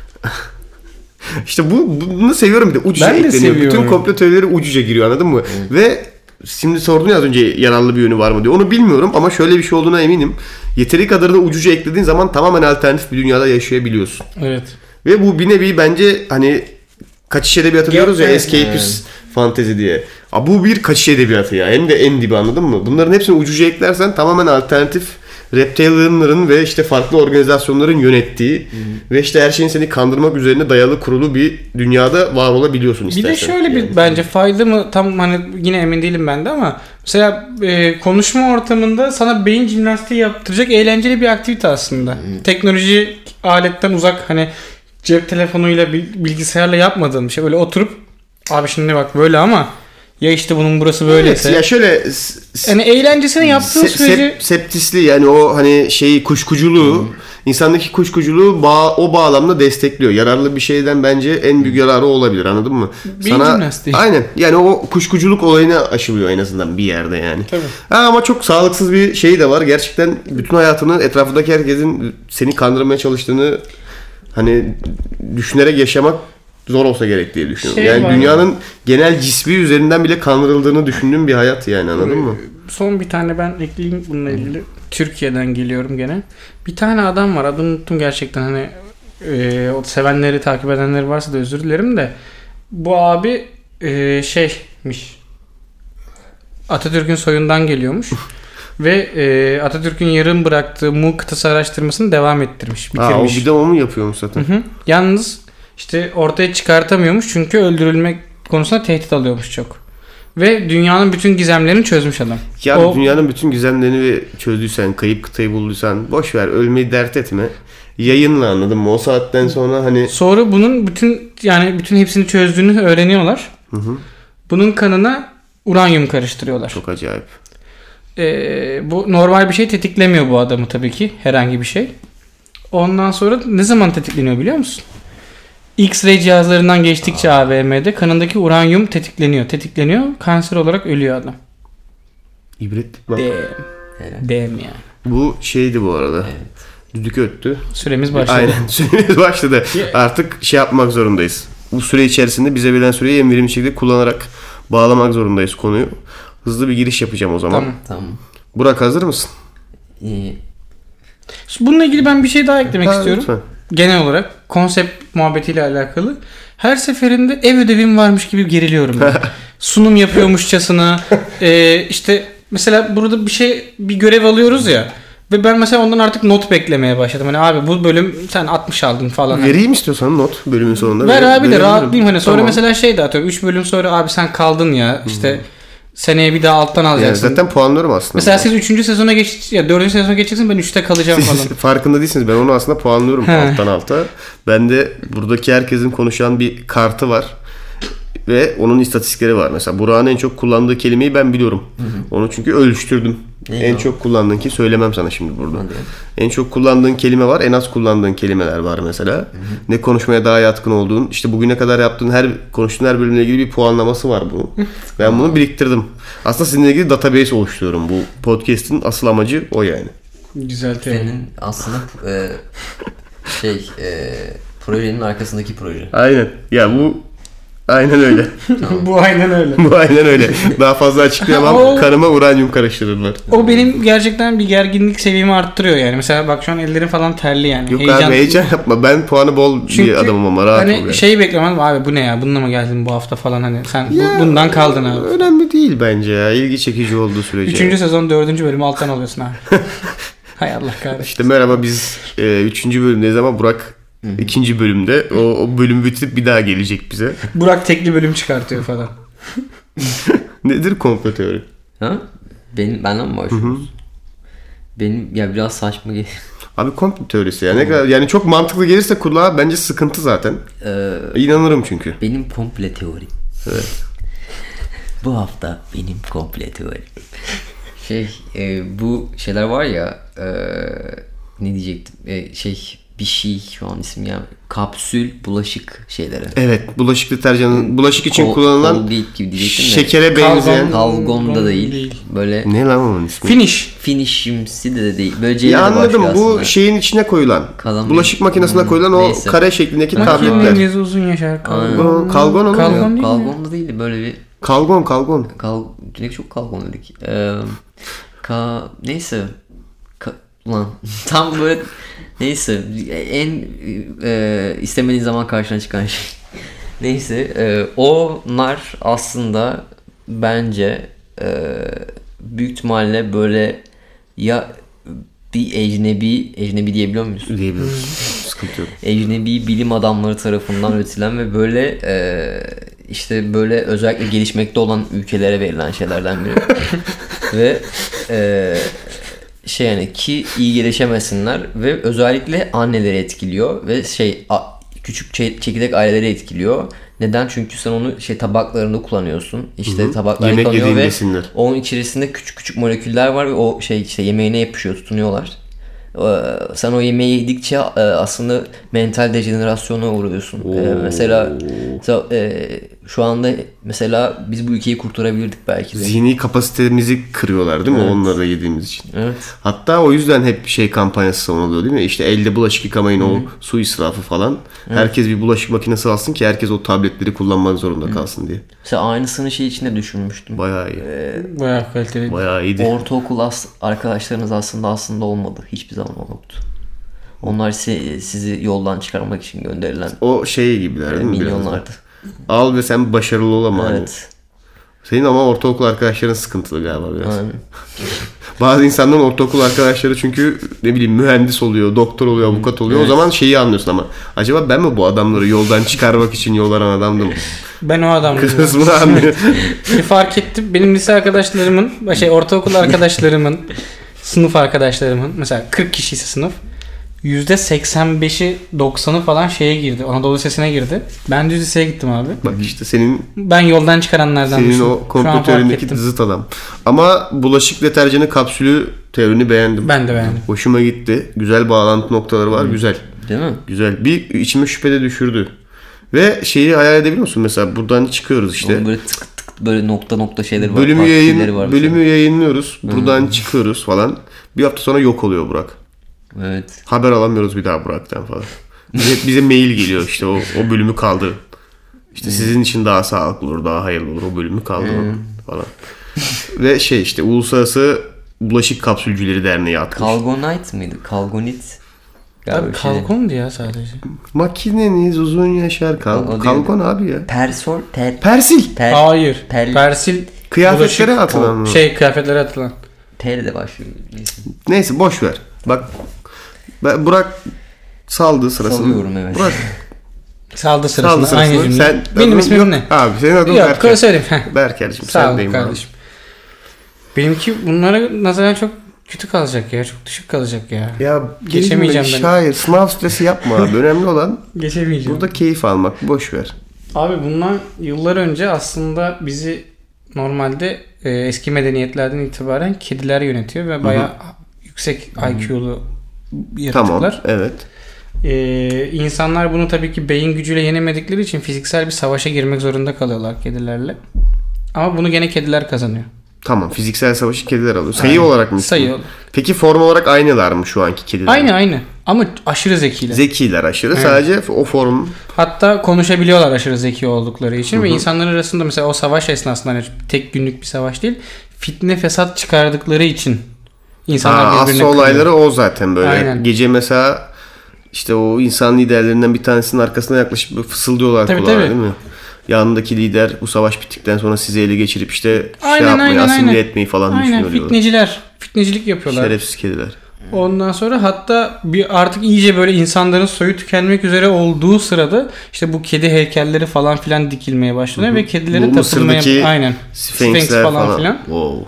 İşte bu bunu seviyorum bir de ucuca ekleniyor. Bütün komplo teorileri ucuca giriyor anladın mı? Hı. Ve şimdi sordun ya az önce yararlı bir yönü var mı diye. Onu bilmiyorum ama şöyle bir şey olduğuna eminim. Yeteri kadarını ucuca eklediğin zaman tamamen alternatif bir dünyada yaşayabiliyorsun. Evet. Ve bu bir nevi bence hani kaçış edebiyatı diyoruz ya escapist evet. fantezi diye. Aa, bu bir kaçış edebiyatı ya. Hem de en dibi anladın mı? Bunların hepsini ucuca eklersen tamamen alternatif reptilianların ve işte farklı organizasyonların yönettiği hı hı. ve işte her şeyin seni kandırmak üzerine dayalı kurulu bir dünyada var olabiliyorsun istersen. Bir de şöyle bir yani. Bence fayda mı tam hani yine emin değilim ben de ama mesela e, konuşma ortamında sana beyin jimnastiği yaptıracak eğlenceli bir aktivite aslında. Hı. Teknoloji aletten uzak hani cep telefonuyla bilgisayarla yapmadığın bir şey. Öyle oturup abi şimdi bak böyle ama ya işte bunun burası böyleyse. Evet, ya şöyle yani eğlencesini yaptığın se- sürece sep- septisli yani o hani şeyi kuşkuculuğu hmm. insandaki kuşkuculuğu bağ, o bağlamda destekliyor. Yararlı bir şeyden bence en büyük yararı olabilir anladın mı? Beyin Sana jimnastiği. Aynen. Yani o kuşkuculuk olayını aşılıyor en azından bir yerde yani. Tabii. Ha, ama çok sağlıksız bir şey de var. Gerçekten bütün hayatını etrafındaki herkesin seni kandırmaya çalıştığını hani düşünerek yaşamak zor olsa gerek diye düşünüyorum. Şey yani dünyanın ya. genel cismi üzerinden bile kandırıldığını düşündüğüm bir hayat yani anladın mı? Son bir tane ben ekleyeyim bununla ilgili. Türkiye'den geliyorum gene. Bir tane adam var. Adını unuttum gerçekten hani e, o sevenleri takip edenleri varsa da özür dilerim de bu abi e, şeymiş Atatürk'ün soyundan geliyormuş. Ve e, Atatürk'ün yarım bıraktığı Mu kıtası araştırmasını devam ettirmiş. Bitirmiş. Aa, o bir de o mu yapıyormuş zaten? Hı hı. Yalnız işte ortaya çıkartamıyormuş çünkü öldürülmek konusunda tehdit alıyormuş çok. Ve dünyanın bütün gizemlerini çözmüş adam. Ya o... dünyanın bütün gizemlerini çözdüysen, kayıp kıtayı bulduysan boş ver, ölmeyi dert etme. Yayınla anladın mı? O saatten sonra hani sonra bunun bütün yani bütün hepsini çözdüğünü öğreniyorlar. Hı hı. Bunun kanına uranyum karıştırıyorlar. Çok acayip. Ee, bu normal bir şey tetiklemiyor bu adamı tabii ki. Herhangi bir şey. Ondan sonra ne zaman tetikleniyor biliyor musun? X-ray cihazlarından geçtikçe A V M'de kanındaki uranyum tetikleniyor. Tetikleniyor. Kanser olarak ölüyor adam. İbretlik bak. Damn. Evet. Damn yani. Bu şeydi bu arada. Evet. Düdük öttü. Süremiz başladı. Aynen süremiz başladı. Artık şey yapmak zorundayız. Bu süre içerisinde bize verilen süreyi en verimli şekilde kullanarak bağlamak zorundayız konuyu. Hızlı bir giriş yapacağım o zaman. Tamam. Tamam. Burak hazır mısın? İyi. Şimdi bununla ilgili ben bir şey daha eklemek Ha, istiyorum. lütfen. Genel olarak konsept muhabbetiyle alakalı. Her seferinde ev ödevim varmış gibi geriliyorum. Ben. Sunum yapıyormuşçasına. e, işte mesela burada bir şey bir görev alıyoruz ya. Ve ben mesela ondan artık not beklemeye başladım. Hani abi bu bölüm sen altmış aldın falan. Vereyim istiyorsan not bölümün sonunda. Ver Vere- abi de verebilirim. rahatlayayım. Hani sonra Tamam. mesela şey de atıyorum. üç bölüm sonra abi sen kaldın ya. İşte seneye bir daha alttan Yani alacaksın. zaten puanlıyorum aslında. Mesela siz üçüncü sezona geç ya dördüncü sezona geçeceksin, ben üçte kalacağım Siz falan. farkında değilsiniz. Ben onu aslında puanlıyorum He. alttan alta. Bende buradaki herkesin konuşan bir kartı var. Ve onun istatistikleri var. Mesela Burak'ın en çok kullandığı kelimeyi ben biliyorum. Onu çünkü ölçtürdüm. Ne en o? çok kullandığın ki söylemem sana şimdi burada. Hadi. En çok kullandığın kelime var. En az kullandığın kelimeler var mesela. Ne konuşmaya daha yatkın olduğun. İşte bugüne kadar yaptığın her konuştuğun her bölümle ilgili bir puanlaması var bunun. Ben bunu biriktirdim. Aslında sizinle ilgili database oluşturuyorum. Bu podcast'in asıl amacı o yani. Güzel teori. Senin aslında e, şey e, projenin arkasındaki proje. Aynen. Ya bu aynen öyle. Bu aynen öyle. Bu aynen öyle. Daha fazla açıklayamam. O- Kanıma uranyum karıştırırlar. O benim gerçekten bir gerginlik seviyemi arttırıyor yani. Mesela bak şu an ellerim falan terli yani. Yok abi heyecan yapma. Ben puanı bol Çünkü bir adamım ama rahat ol hani yani. şeyi beklemem abi bu ne ya, bununla mı geldin bu hafta falan, hani sen bu- Ya, bundan kaldın abi. Önemli değil bence ya. İlgi çekici olduğu sürece. Üçüncü sezon dördüncü bölümü alttan alıyorsun abi. Hay Allah kahretsin. İşte merhaba biz e, üçüncü bölümdeyiz ama Burak ikinci bölümde. O, o bölümü bitirip bir daha gelecek bize. Burak tekli bölüm çıkartıyor falan. Nedir komplo teori? Ha? Benim benden mi başlıyoruz? Benim ya biraz saçma geliyor. Abi komplo teorisi ya. Ne kadar, yani çok mantıklı gelirse kulağa bence sıkıntı zaten. Ee, İnanırım çünkü. benim komple teorim. Evet. Bu hafta benim komple teorim. Şey e, bu şeyler var ya e, ne diyecektim E, şey bir şey şu an isim ya kapsül bulaşık şeyleri. Evet. Bulaşık deterjanı, bulaşık için Kol- kullanılan Colgate gibi diyecektim de. şekere benzeyen. Kalgon da Kalgon değil. değil. Böyle Ne lan onun ismi? Finish. finishimsi de, de değil. Böyle C'yle Ya de anladım. başlıyor Bu aslında. şeyin içine koyulan. Kalan bulaşık bir- makinesine Hmm, koyulan o neyse. kare şeklindeki Makinenin tabletler. yüzü uzun yaşar. Aynen. O kalgon olur Kalgon ya. değil mi? Kalgon da değil de böyle bir Kalgon kalgon. kal direkt çok kalgon dedik. Ee, ka neyse ka, ulan tam böyle neyse en e, istemediğin zaman karşına çıkan şey. Neyse e, onlar aslında bence e, büyük ihtimalle böyle ya bir ecnebi ecnebi diyebiliyor muyuz? Diyebiliriz. Sıkıntı yok. Ecnebi bilim adamları tarafından üretilen ve böyle e, işte böyle özellikle gelişmekte olan ülkelere verilen şeylerden biri. Ve e, şey yani ki iyi gelişemesinler ve özellikle anneleri etkiliyor ve şey a, küçük çe- çekirdek aileleri etkiliyor. Neden? Çünkü sen onu şey tabaklarında kullanıyorsun. İşte Hı hı. tabaklar Yemek yıkanıyor yediğin ve besinler. onun içerisinde küçük küçük moleküller var ve o şey işte yemeğine yapışıyor, tutunuyorlar. Ee, Sen o yemeği yedikçe e, aslında mental dejenerasyona uğruyorsun. Ee, mesela mesela, e, şu anda mesela biz bu ülkeyi kurtarabilirdik belki de. Zihni kapasitemizi kırıyorlar değil mi? Evet. Onları da yediğimiz için. Evet. Hatta o yüzden hep şey kampanyası savunuluyor değil mi? İşte elde bulaşık yıkamayın, o su israfı falan. Herkes bir bulaşık makinesi alsın ki herkes o tabletleri kullanmak zorunda kalsın diye. Mesela aynısını şey içinde düşünmüştüm. Bayağı iyi. Bayağı kaliteli. Bayağı iyiydi. Ortaokul as- arkadaşlarınız aslında aslında olmadı. Hiçbir zaman yoktu. Onlar si- sizi yoldan çıkarmak için gönderilen O şey gibiler değil mi? Biraz da? milyonlardı. Al ve sen başarılı ol ama hani. Evet. Senin ama ortaokul arkadaşların sıkıntılı galiba biraz. Aynen. Bazı insanların ortaokul arkadaşları çünkü ne bileyim mühendis oluyor, doktor oluyor, avukat oluyor. Evet. O zaman şeyi anlıyorsun ama acaba ben mi bu adamları yoldan çıkarmak için yollanan adamdım? Ben o adamım. Kısmını anlıyor. Bir fark ettim. Benim lise arkadaşlarımın, şey ortaokul arkadaşlarımın, sınıf arkadaşlarımın, mesela kırk kişiyse sınıf, yüzde seksen beşi doksanı falan şeye girdi. Anadolu Lisesi'ne girdi. Ben düz liseye gittim abi. Bak işte senin Ben yoldan çıkaranlardan senin düştüm. o Şu an komplo fark teorindeki ettim. zıt adam. Ama bulaşık deterjanı kapsülü teorini beğendim. Ben de beğendim. Hoşuma gitti. Güzel bağlantı noktaları var. Güzel. Değil mi? Güzel. Bir içime şüphede düşürdü. Ve şeyi hayal edebiliyor musun? Mesela buradan çıkıyoruz işte. Onun böyle tık tık böyle nokta nokta şeyler var. Bölümü, yayın, var bölümü yayınlıyoruz. Buradan hmm. çıkıyoruz falan. Bir hafta sonra yok oluyor Burak. Evet. Haber alamıyoruz bir daha Burak'tan falan. Bize, bize mail geliyor işte o, o bölümü kaldı. İşte hmm. sizin için daha sağlıklı olur, daha hayırlı olur. O bölümü kaldı hmm. falan. Ve şey işte Uluslararası Bulaşık Kapsülcüleri Derneği atmış. Kalgonite mıydı? Kalgonit. Abi kalkondu ya sadece. Makineniz uzun yaşar. Kal- kalkon abi ya. Persol. Ter- Persil. Per- Hayır. Tel- Persil. Kıyafetlere atılan mı? Şey kıyafetlere atılan. T de başlıyor. Neyse boş ver. Bak ben Burak saldı sırasını. Salıyorum evet. Burak saldı sırasını. Saldı sırasını. Aynı cümle. Sen, benim ismim yok. ne? Abi senin adın Yok, Berker. söyleyeyim. Berker'cim sen deyim kardeşim. Abi. Benimki bunlara nazaran çok kötü kalacak ya. Çok düşük kalacak ya. Ya geçemeyeceğim ben. Hayır, sınav stresi yapma abi. Önemli olan geçemeyeceğim. Burada keyif almak. Boş ver. Abi bundan yıllar önce aslında bizi normalde e, eski medeniyetlerden itibaren kediler yönetiyor ve bayağı Hı-hı. yüksek I Q'lu yaratıklar. Tamam, evet. Ee, insanlar bunu tabii ki beyin gücüyle yenemedikleri için fiziksel bir savaşa girmek zorunda kalıyorlar kedilerle. Ama bunu gene kediler kazanıyor. Tamam, fiziksel savaşı kediler alıyor. Sayı Aynen. olarak mı? Sayı olarak. Peki form olarak aynılar mı şu anki kediler? Aynı aynı. Ama aşırı zekiler. Zekiler aşırı. Evet. Sadece o form. Hatta konuşabiliyorlar aşırı zeki oldukları için. Hı-hı. Ve insanlar arasında mesela o savaş esnasında hani tek günlük bir savaş değil. Fitne fesat çıkardıkları için insanlar ha, birbirine asıl olayları o zaten böyle. Aynen. Gece mesela işte o insan liderlerinden bir tanesinin arkasına yaklaşıp fısıldıyorlar tabii, kulağa tabii. değil mi? Yanındaki lider bu savaş bittikten sonra sizi ele geçirip işte aynen, şey yapmayı, aynen, asimile aynen. etmeyi falan aynen. düşünüyorlar. Fitneciler. Fitnecilik yapıyorlar. Şerefsiz kediler. Ondan sonra hatta bir artık iyice böyle insanların soyu tükenmek üzere olduğu sırada işte bu kedi heykelleri falan filan dikilmeye başlıyor ve kedilere tapılmaya aynen Sphinx falan, falan filan. Wow.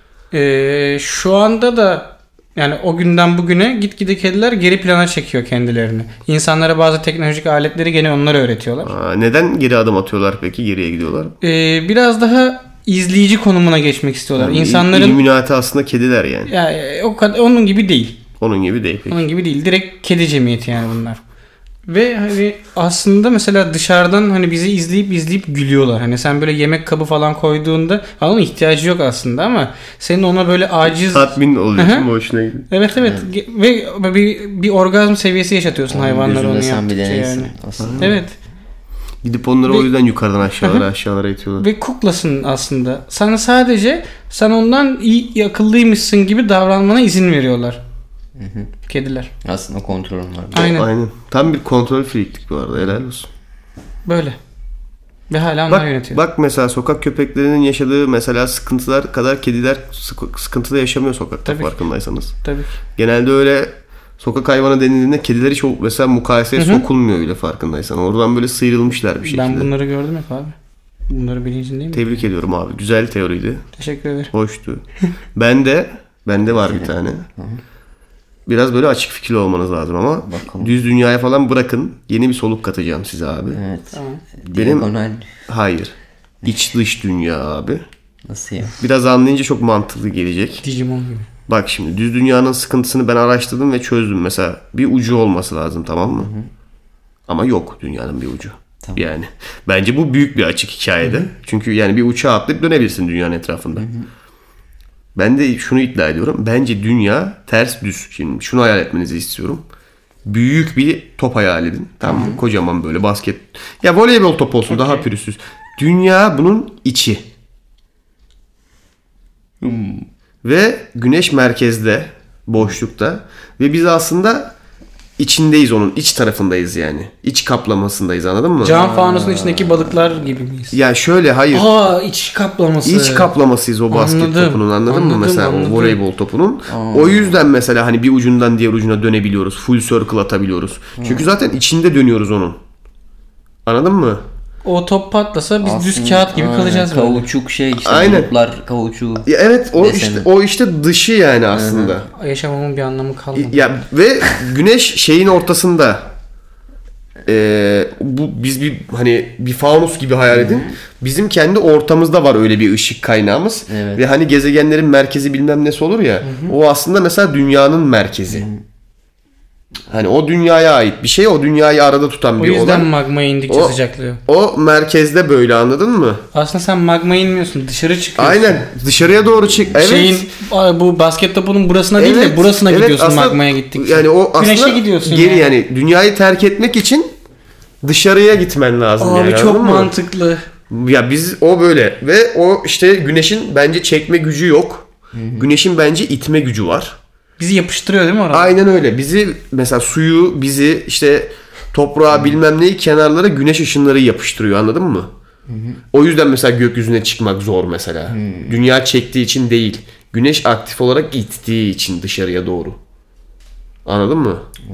Ee, şu anda da yani o günden bugüne gitgide kediler geri plana çekiyor kendilerini. İnsanlara bazı teknolojik aletleri gene onlara öğretiyorlar. Aa, neden geri adım atıyorlar peki? Geriye gidiyorlar. Ee, biraz daha izleyici konumuna geçmek istiyorlar. Yani İnsanların İlluminati aslında kediler yani. Ya o kadar onun gibi değil. Onun gibi değil peki. Onun gibi değil. Direkt kedi cemiyeti yani bunlar. Ve hani aslında mesela dışarıdan hani bizi izleyip izleyip gülüyorlar. Hani sen böyle yemek kabı falan koyduğunda onun ihtiyacı yok aslında ama senin ona böyle aciz tatmin oluyorsun, hoşuna gidiyor. Evet evet. evet. Ve bir, bir orgazm seviyesi yaşatıyorsun hayvanlara onu yaptıkça yani. Aslında. Evet. Gidip onları ve, o yüzden yukarıdan aşağılara aşağılara itiyorlar. Ve kuklasın aslında. Sana sadece sen ondan iyi akıllıymışsın gibi davranmana izin veriyorlar. Hı hı. Kediler. Aslında kontrolün var. Aynen. Aynen. Tam bir kontrol freaklik bu arada. Helal olsun. Böyle. Ve hala onlar yönetiyor. Bak mesela sokak köpeklerinin yaşadığı mesela sıkıntılar kadar kediler sıkıntıda yaşamıyor sokakta. Tabii farkındaysanız. Tabii. Genelde öyle sokak hayvanı denildiğinde kediler hiç mesela mukayeseye Hı-hı. sokulmuyor öyle farkındaysan. Oradan böyle sıyrılmışlar bir şekilde. Ben bunları gördüm hep abi. Bunları bilincindeyim. Tebrik ediyorum abi. Güzel teoriydi. Teşekkür ederim. Hoştu. ben de bende var bir tane. Hı-hı. Biraz böyle açık fikirli olmanız lazım ama bakalım. Düz dünyaya falan bırakın. Yeni bir soluk katacağım size abi. Evet. Tamam. Benim Diagonal. Hayır. İç dış dünya abi. Nasıl ya? Biraz anlayınca çok mantıklı gelecek. Digimon gibi. Bak şimdi düz dünyanın sıkıntısını ben araştırdım ve çözdüm. Mesela bir ucu olması lazım, tamam mı? Hı hı. Ama yok dünyanın bir ucu. Tamam. Yani bence bu büyük bir açık hikayede. Hı hı. Çünkü yani bir uçağa atlayıp dönebilirsin dünyanın etrafında. Hı hı. Ben de şunu iddia ediyorum. Bence dünya ters düz. Şimdi şunu hayal etmenizi istiyorum. Büyük bir top hayal edin. Tamam mı? Kocaman böyle basket. Ya voleybol topu olsun, okay. Daha pürüzsüz. Dünya bunun içi. Hmm. Ve güneş merkezde, boşlukta. Ve biz aslında içindeyiz, onun iç tarafındayız yani. İç kaplamasındayız, anladın mı? Cam fanusun içindeki balıklar gibi miyiz? Ya şöyle hayır. Aa, iç kaplaması. İç kaplamasıyız o basket anladım, topunun, anladın anladım, mı? Mesela anladım. O voleybol topunun. Aa. O yüzden mesela hani bir ucundan diğer ucuna dönebiliyoruz. Full circle atabiliyoruz. Aa. Çünkü zaten içinde dönüyoruz onun. Anladın mı? O top patlasa biz aslında, düz kağıt gibi aynen, kalacağız. Kauçuk böyle. Şey işte. Aynen. Bulutlar kauçuğu. Ya evet o deseni. işte o işte dışı yani aslında. Aynen. Yaşamamın bir anlamı kalmadı. Ya ve güneş şeyin ortasında. Ee, bu biz bir hani bir fanus gibi hayal edin. Bizim kendi ortamızda var öyle bir ışık kaynağımız. Evet. Ve hani gezegenlerin merkezi bilmem nesi olur ya. Hı hı. O aslında mesela dünyanın merkezi. Hı. Hani o dünyaya ait bir şey, o dünyayı arada tutan O bir yüzden olay. magmaya indikçe O- sıcaklıyor. O merkezde böyle, anladın mı? Aslında sen magmaya inmiyorsun. Dışarı çıkıyorsun. Aynen. Dışarıya doğru çık. Evet. Şeyin bu basket topunun burasına değil Evet, de burasına evet, gidiyorsun aslında- magmaya gittikçe. Yani o aslında Güneşe gidiyorsun geri yani. yani. Dünyayı terk etmek için dışarıya gitmen lazım Abi yani. çok anladın mı? mantıklı. Ya biz o böyle ve o işte güneşin bence çekme gücü yok. Güneşin bence itme gücü var. Bizi yapıştırıyor değil mi orada? Aynen öyle. Bizi mesela suyu, bizi işte toprağa bilmem neyi, kenarlara güneş ışınları yapıştırıyor, anladın mı? O yüzden mesela gökyüzüne çıkmak zor mesela. Dünya çektiği için değil. Güneş aktif olarak ittiği için dışarıya doğru. Anladın mı?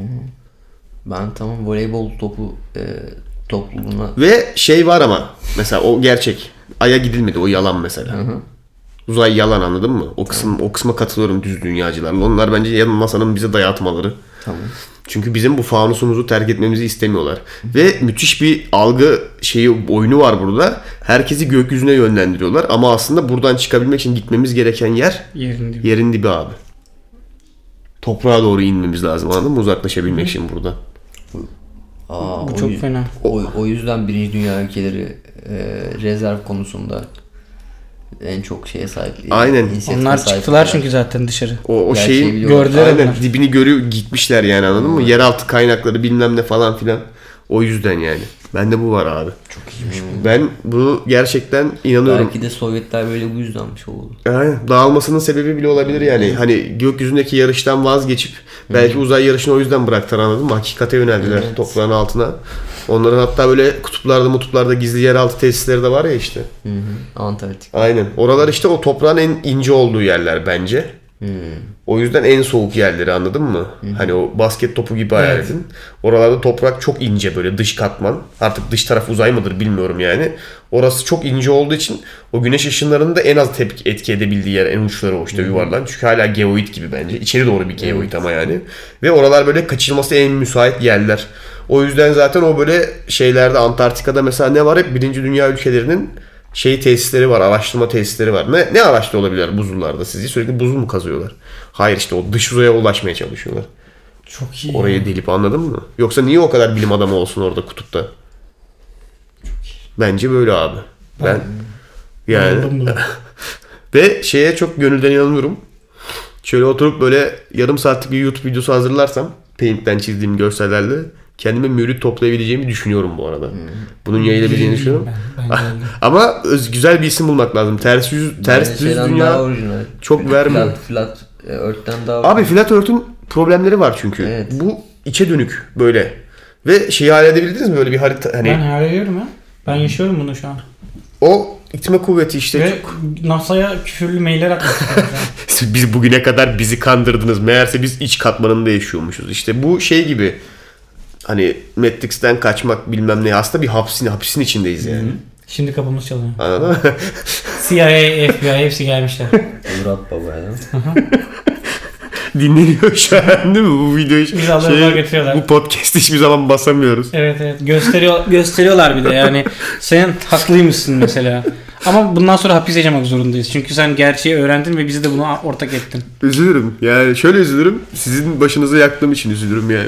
Ben tamam voleybol topu e, topluluğuna Ve şey var ama mesela o gerçek. Ay'a gidilmedi, o yalan mesela. Uzay yalan, anladın mı? O kısım o kısma katılıyorum düz dünyacılarla. Onlar bence yarın NASA'nın bize dayatmaları. tamam. Çünkü bizim bu fanusumuzu terk etmemizi istemiyorlar. Ve müthiş bir algı şeyi, oyunu var burada. Herkesi gökyüzüne yönlendiriyorlar ama aslında buradan çıkabilmek için gitmemiz gereken yer Yerin dibi. yerin dibi abi. Toprağa doğru inmemiz lazım, anladın mı? Uzaklaşabilmek için buradan. Aa, Bu o çok yü- fena. O, o yüzden birinci dünya ülkeleri e, rezerv konusunda en çok şeye sahip. Aynen. inisiyatife Onlar sahip çıktılar ülkeler. çünkü zaten dışarı. O, o Gerçeği şeyin biliyorlar. Gördüler aynen onlar. dibini görüyor, gitmişler yani, anladın mı? Yeraltı kaynakları bilmem ne falan filan. O yüzden yani. Bende bu var abi. Çok iyiymiş bu. Ben bunu gerçekten inanıyorum. Belki de Sovyetler böyle bu yüzdenmiş oldu. Aynen. Dağılmasının sebebi bile olabilir yani. Hani gökyüzündeki yarıştan vazgeçip belki uzay yarışını o yüzden bıraktılar, anladın mı? Hakikate yöneldiler Evet. toprağın altına. Onların hatta böyle kutuplarda mutuplarda gizli yeraltı tesisleri de var ya işte. Hı hı. Antarktik. Aynen. Oralar işte o toprağın en ince olduğu yerler bence. Hı. O yüzden en soğuk yerleri, anladın mı? Hani o basket topu gibi hayal Evet. edin. Oralarda toprak çok ince, böyle dış katman. Artık dış taraf uzay mıdır bilmiyorum yani. Orası çok ince olduğu için o güneş ışınlarının da en az tepki etki edebildiği yer en uçları o işte yuvarlan. Çünkü hala geoid gibi bence. İçeri doğru bir geoid ama yani. Ve oralar böyle kaçırması en müsait yerler. O yüzden zaten o böyle şeylerde, Antarktika'da mesela ne var? Hep birinci dünya ülkelerinin şey tesisleri var, araştırma tesisleri var. Ne, ne araştırıyor olabilirler buzullarda sizce? Sürekli buzul mu kazıyorlar? Hayır, işte o dış uzaya ulaşmaya çalışıyorlar. Çok iyi. Orayı delip, anladın mı? Yoksa niye o kadar bilim adamı olsun orada kutupta? Bence böyle abi. Ben yani Anladım bunu. ve şeye çok gönülden inanıyorum. Şöyle oturup böyle yarım saatlik bir YouTube videosu hazırlarsam Paint'ten çizdiğim görsellerle kendime mürit toplayabileceğimi düşünüyorum bu arada. Bunun yayılabileceğini düşünüyorum. Ben, ben geldim. Ama öz, güzel bir isim bulmak lazım. Ters yüz, ters Yani düz şeyden dünya. daha orijinal. çok vermiyor. Flat, flat e, Earth'ten daha Abi Flat Earth'ün problemleri var çünkü. Evet. Bu içe dönük böyle. Ve şeyi hayal edebildiniz mi? Böyle bir harita hani Ben hayal ediyorum ya. Ben yaşıyorum bunu şu an. o itme kuvveti işte. Ve NASA'ya küfürlü mailler atmak istiyorum şu an. Biz bugüne kadar bizi kandırdınız. Meğerse biz iç katmanında yaşıyormuşuz. İşte bu şey gibi, hani Matrix'ten kaçmak bilmem ne. Aslında bir hapsin, hapisin içindeyiz yani. Şimdi kapımız çalıyor. Anladın mı? C I A, F B I hepsi gelmişler. Murat Baba ya. Dinleniyor şu an değil mi bu videoyu? Bizi alıyorlar, getiriyorlar. Bu podcast hiçbir zaman basamıyoruz. Evet evet. Gösteriyor, gösteriyorlar bir de yani. Sen haklıymışsın mesela. Ama bundan sonra hapis yaşamak zorundayız. Çünkü sen gerçeği öğrendin ve bizi de buna ortak ettin. Üzülürüm. Yani şöyle üzülürüm. Sizin başınıza yaktığım için üzülürüm yani.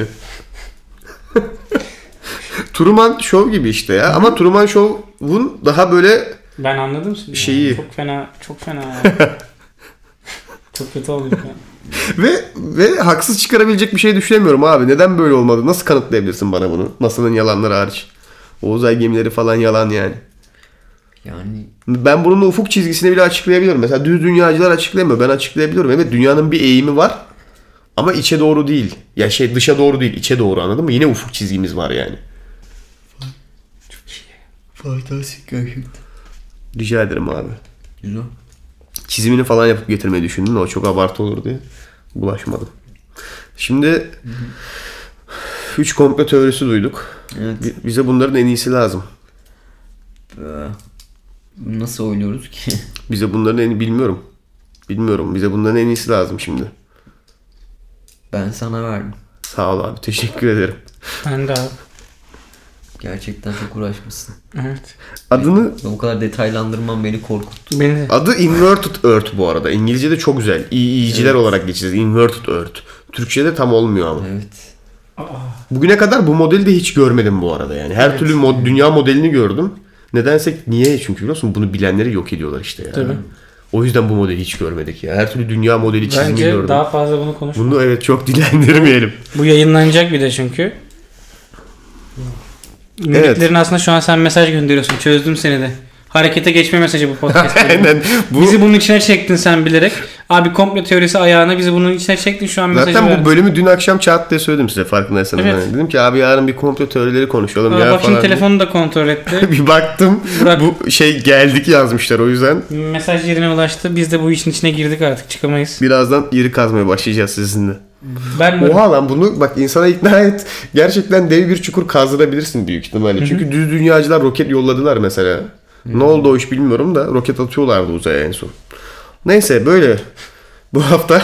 Truman Show gibi işte ya. Ama Truman Show'un daha böyle Ben anladım seni. Şeyi. Çok fena, çok fena. Çok kötü oldu. ve ve haksız çıkarabilecek bir şey düşünemiyorum abi. Neden böyle olmadı? Nasıl kanıtlayabilirsin bana bunu? NASA'nın yalanları hariç. O uzay gemileri falan yalan yani. Yani Ben bunun ufuk çizgisini bile açıklayabiliyorum. Mesela düz dünyacılar açıklayamıyor. Ben açıklayabiliyorum. Evet, dünyanın bir eğimi var. Ama içe doğru değil. Ya şey dışa doğru değil, içe doğru, anladın mı? Yine ufuk çizgimiz var yani. fantastik gerçekten. Rica ederim abi. Güzel. Çizimini falan yapıp getirmeyi düşündüm de o çok abartı olur diye bulaşmadım. Şimdi üç komplo teorisi duyduk. Evet. Bi- Bize bunların en iyisi lazım. Ee, Nasıl oynuyoruz ki? Bize bunların en bilmiyorum. Bilmiyorum. Bize bunların en iyisi lazım şimdi. Ben sana verdim. Sağ ol abi. Teşekkür ederim. Ben de abi. Gerçekten çok uğraşmışsın. Evet. Adını Bu kadar detaylandırman beni korkuttu. Beni de. adı Inverted Earth bu arada. İngilizce'de çok güzel. İyi iyiciler Evet. olarak geçeceğiz. Inverted Earth. Türkçe'de tam olmuyor ama. Evet. Bugüne kadar bu modeli de hiç görmedim bu arada yani. Her Evet. türlü mod, dünya modelini gördüm. Nedense niye? Çünkü biliyorsun bunu bilenleri yok ediyorlar işte ya. Tabii. O yüzden bu modeli hiç görmedik ya. Her türlü dünya modeli çizimi Bence gördüm. daha fazla bunu konuşalım. Bunu evet çok dilendirmeyelim. Bu yayınlanacak bir de çünkü. Müritlerin aslında şu an sen mesaj gönderiyorsun. Çözdüm seni de. Harekete geçme mesajı bu podcast. Aynen. Bu, Bizi bunun içine çektin sen bilerek. Abi komplo teorisi ayağına bizi bunun içine çektin, şu an mesajı zaten verdin. bu bölümü dün akşam chat diye söyledim size farkındaysanız. Evet. Yani dedim ki abi yarın bir komplo teorileri konuşalım Aa, ya bak falan. şimdi telefonu da kontrol etti. Bir baktım Burak- bu şey geldik yazmışlar o yüzden. Mesaj yerine ulaştı. Biz de bu işin içine girdik, artık çıkamayız. Birazdan yeri kazmaya başlayacağız sizinle. Ben mi? Oha lan bunu bak insana ikna et. Gerçekten dev bir çukur kazdırabilirsin büyük ihtimalle. Çünkü düz dünyacılar roket yolladılar mesela. Ne oldu o iş bilmiyorum da roket atıyorlardı uzaya en son. Neyse böyle bu hafta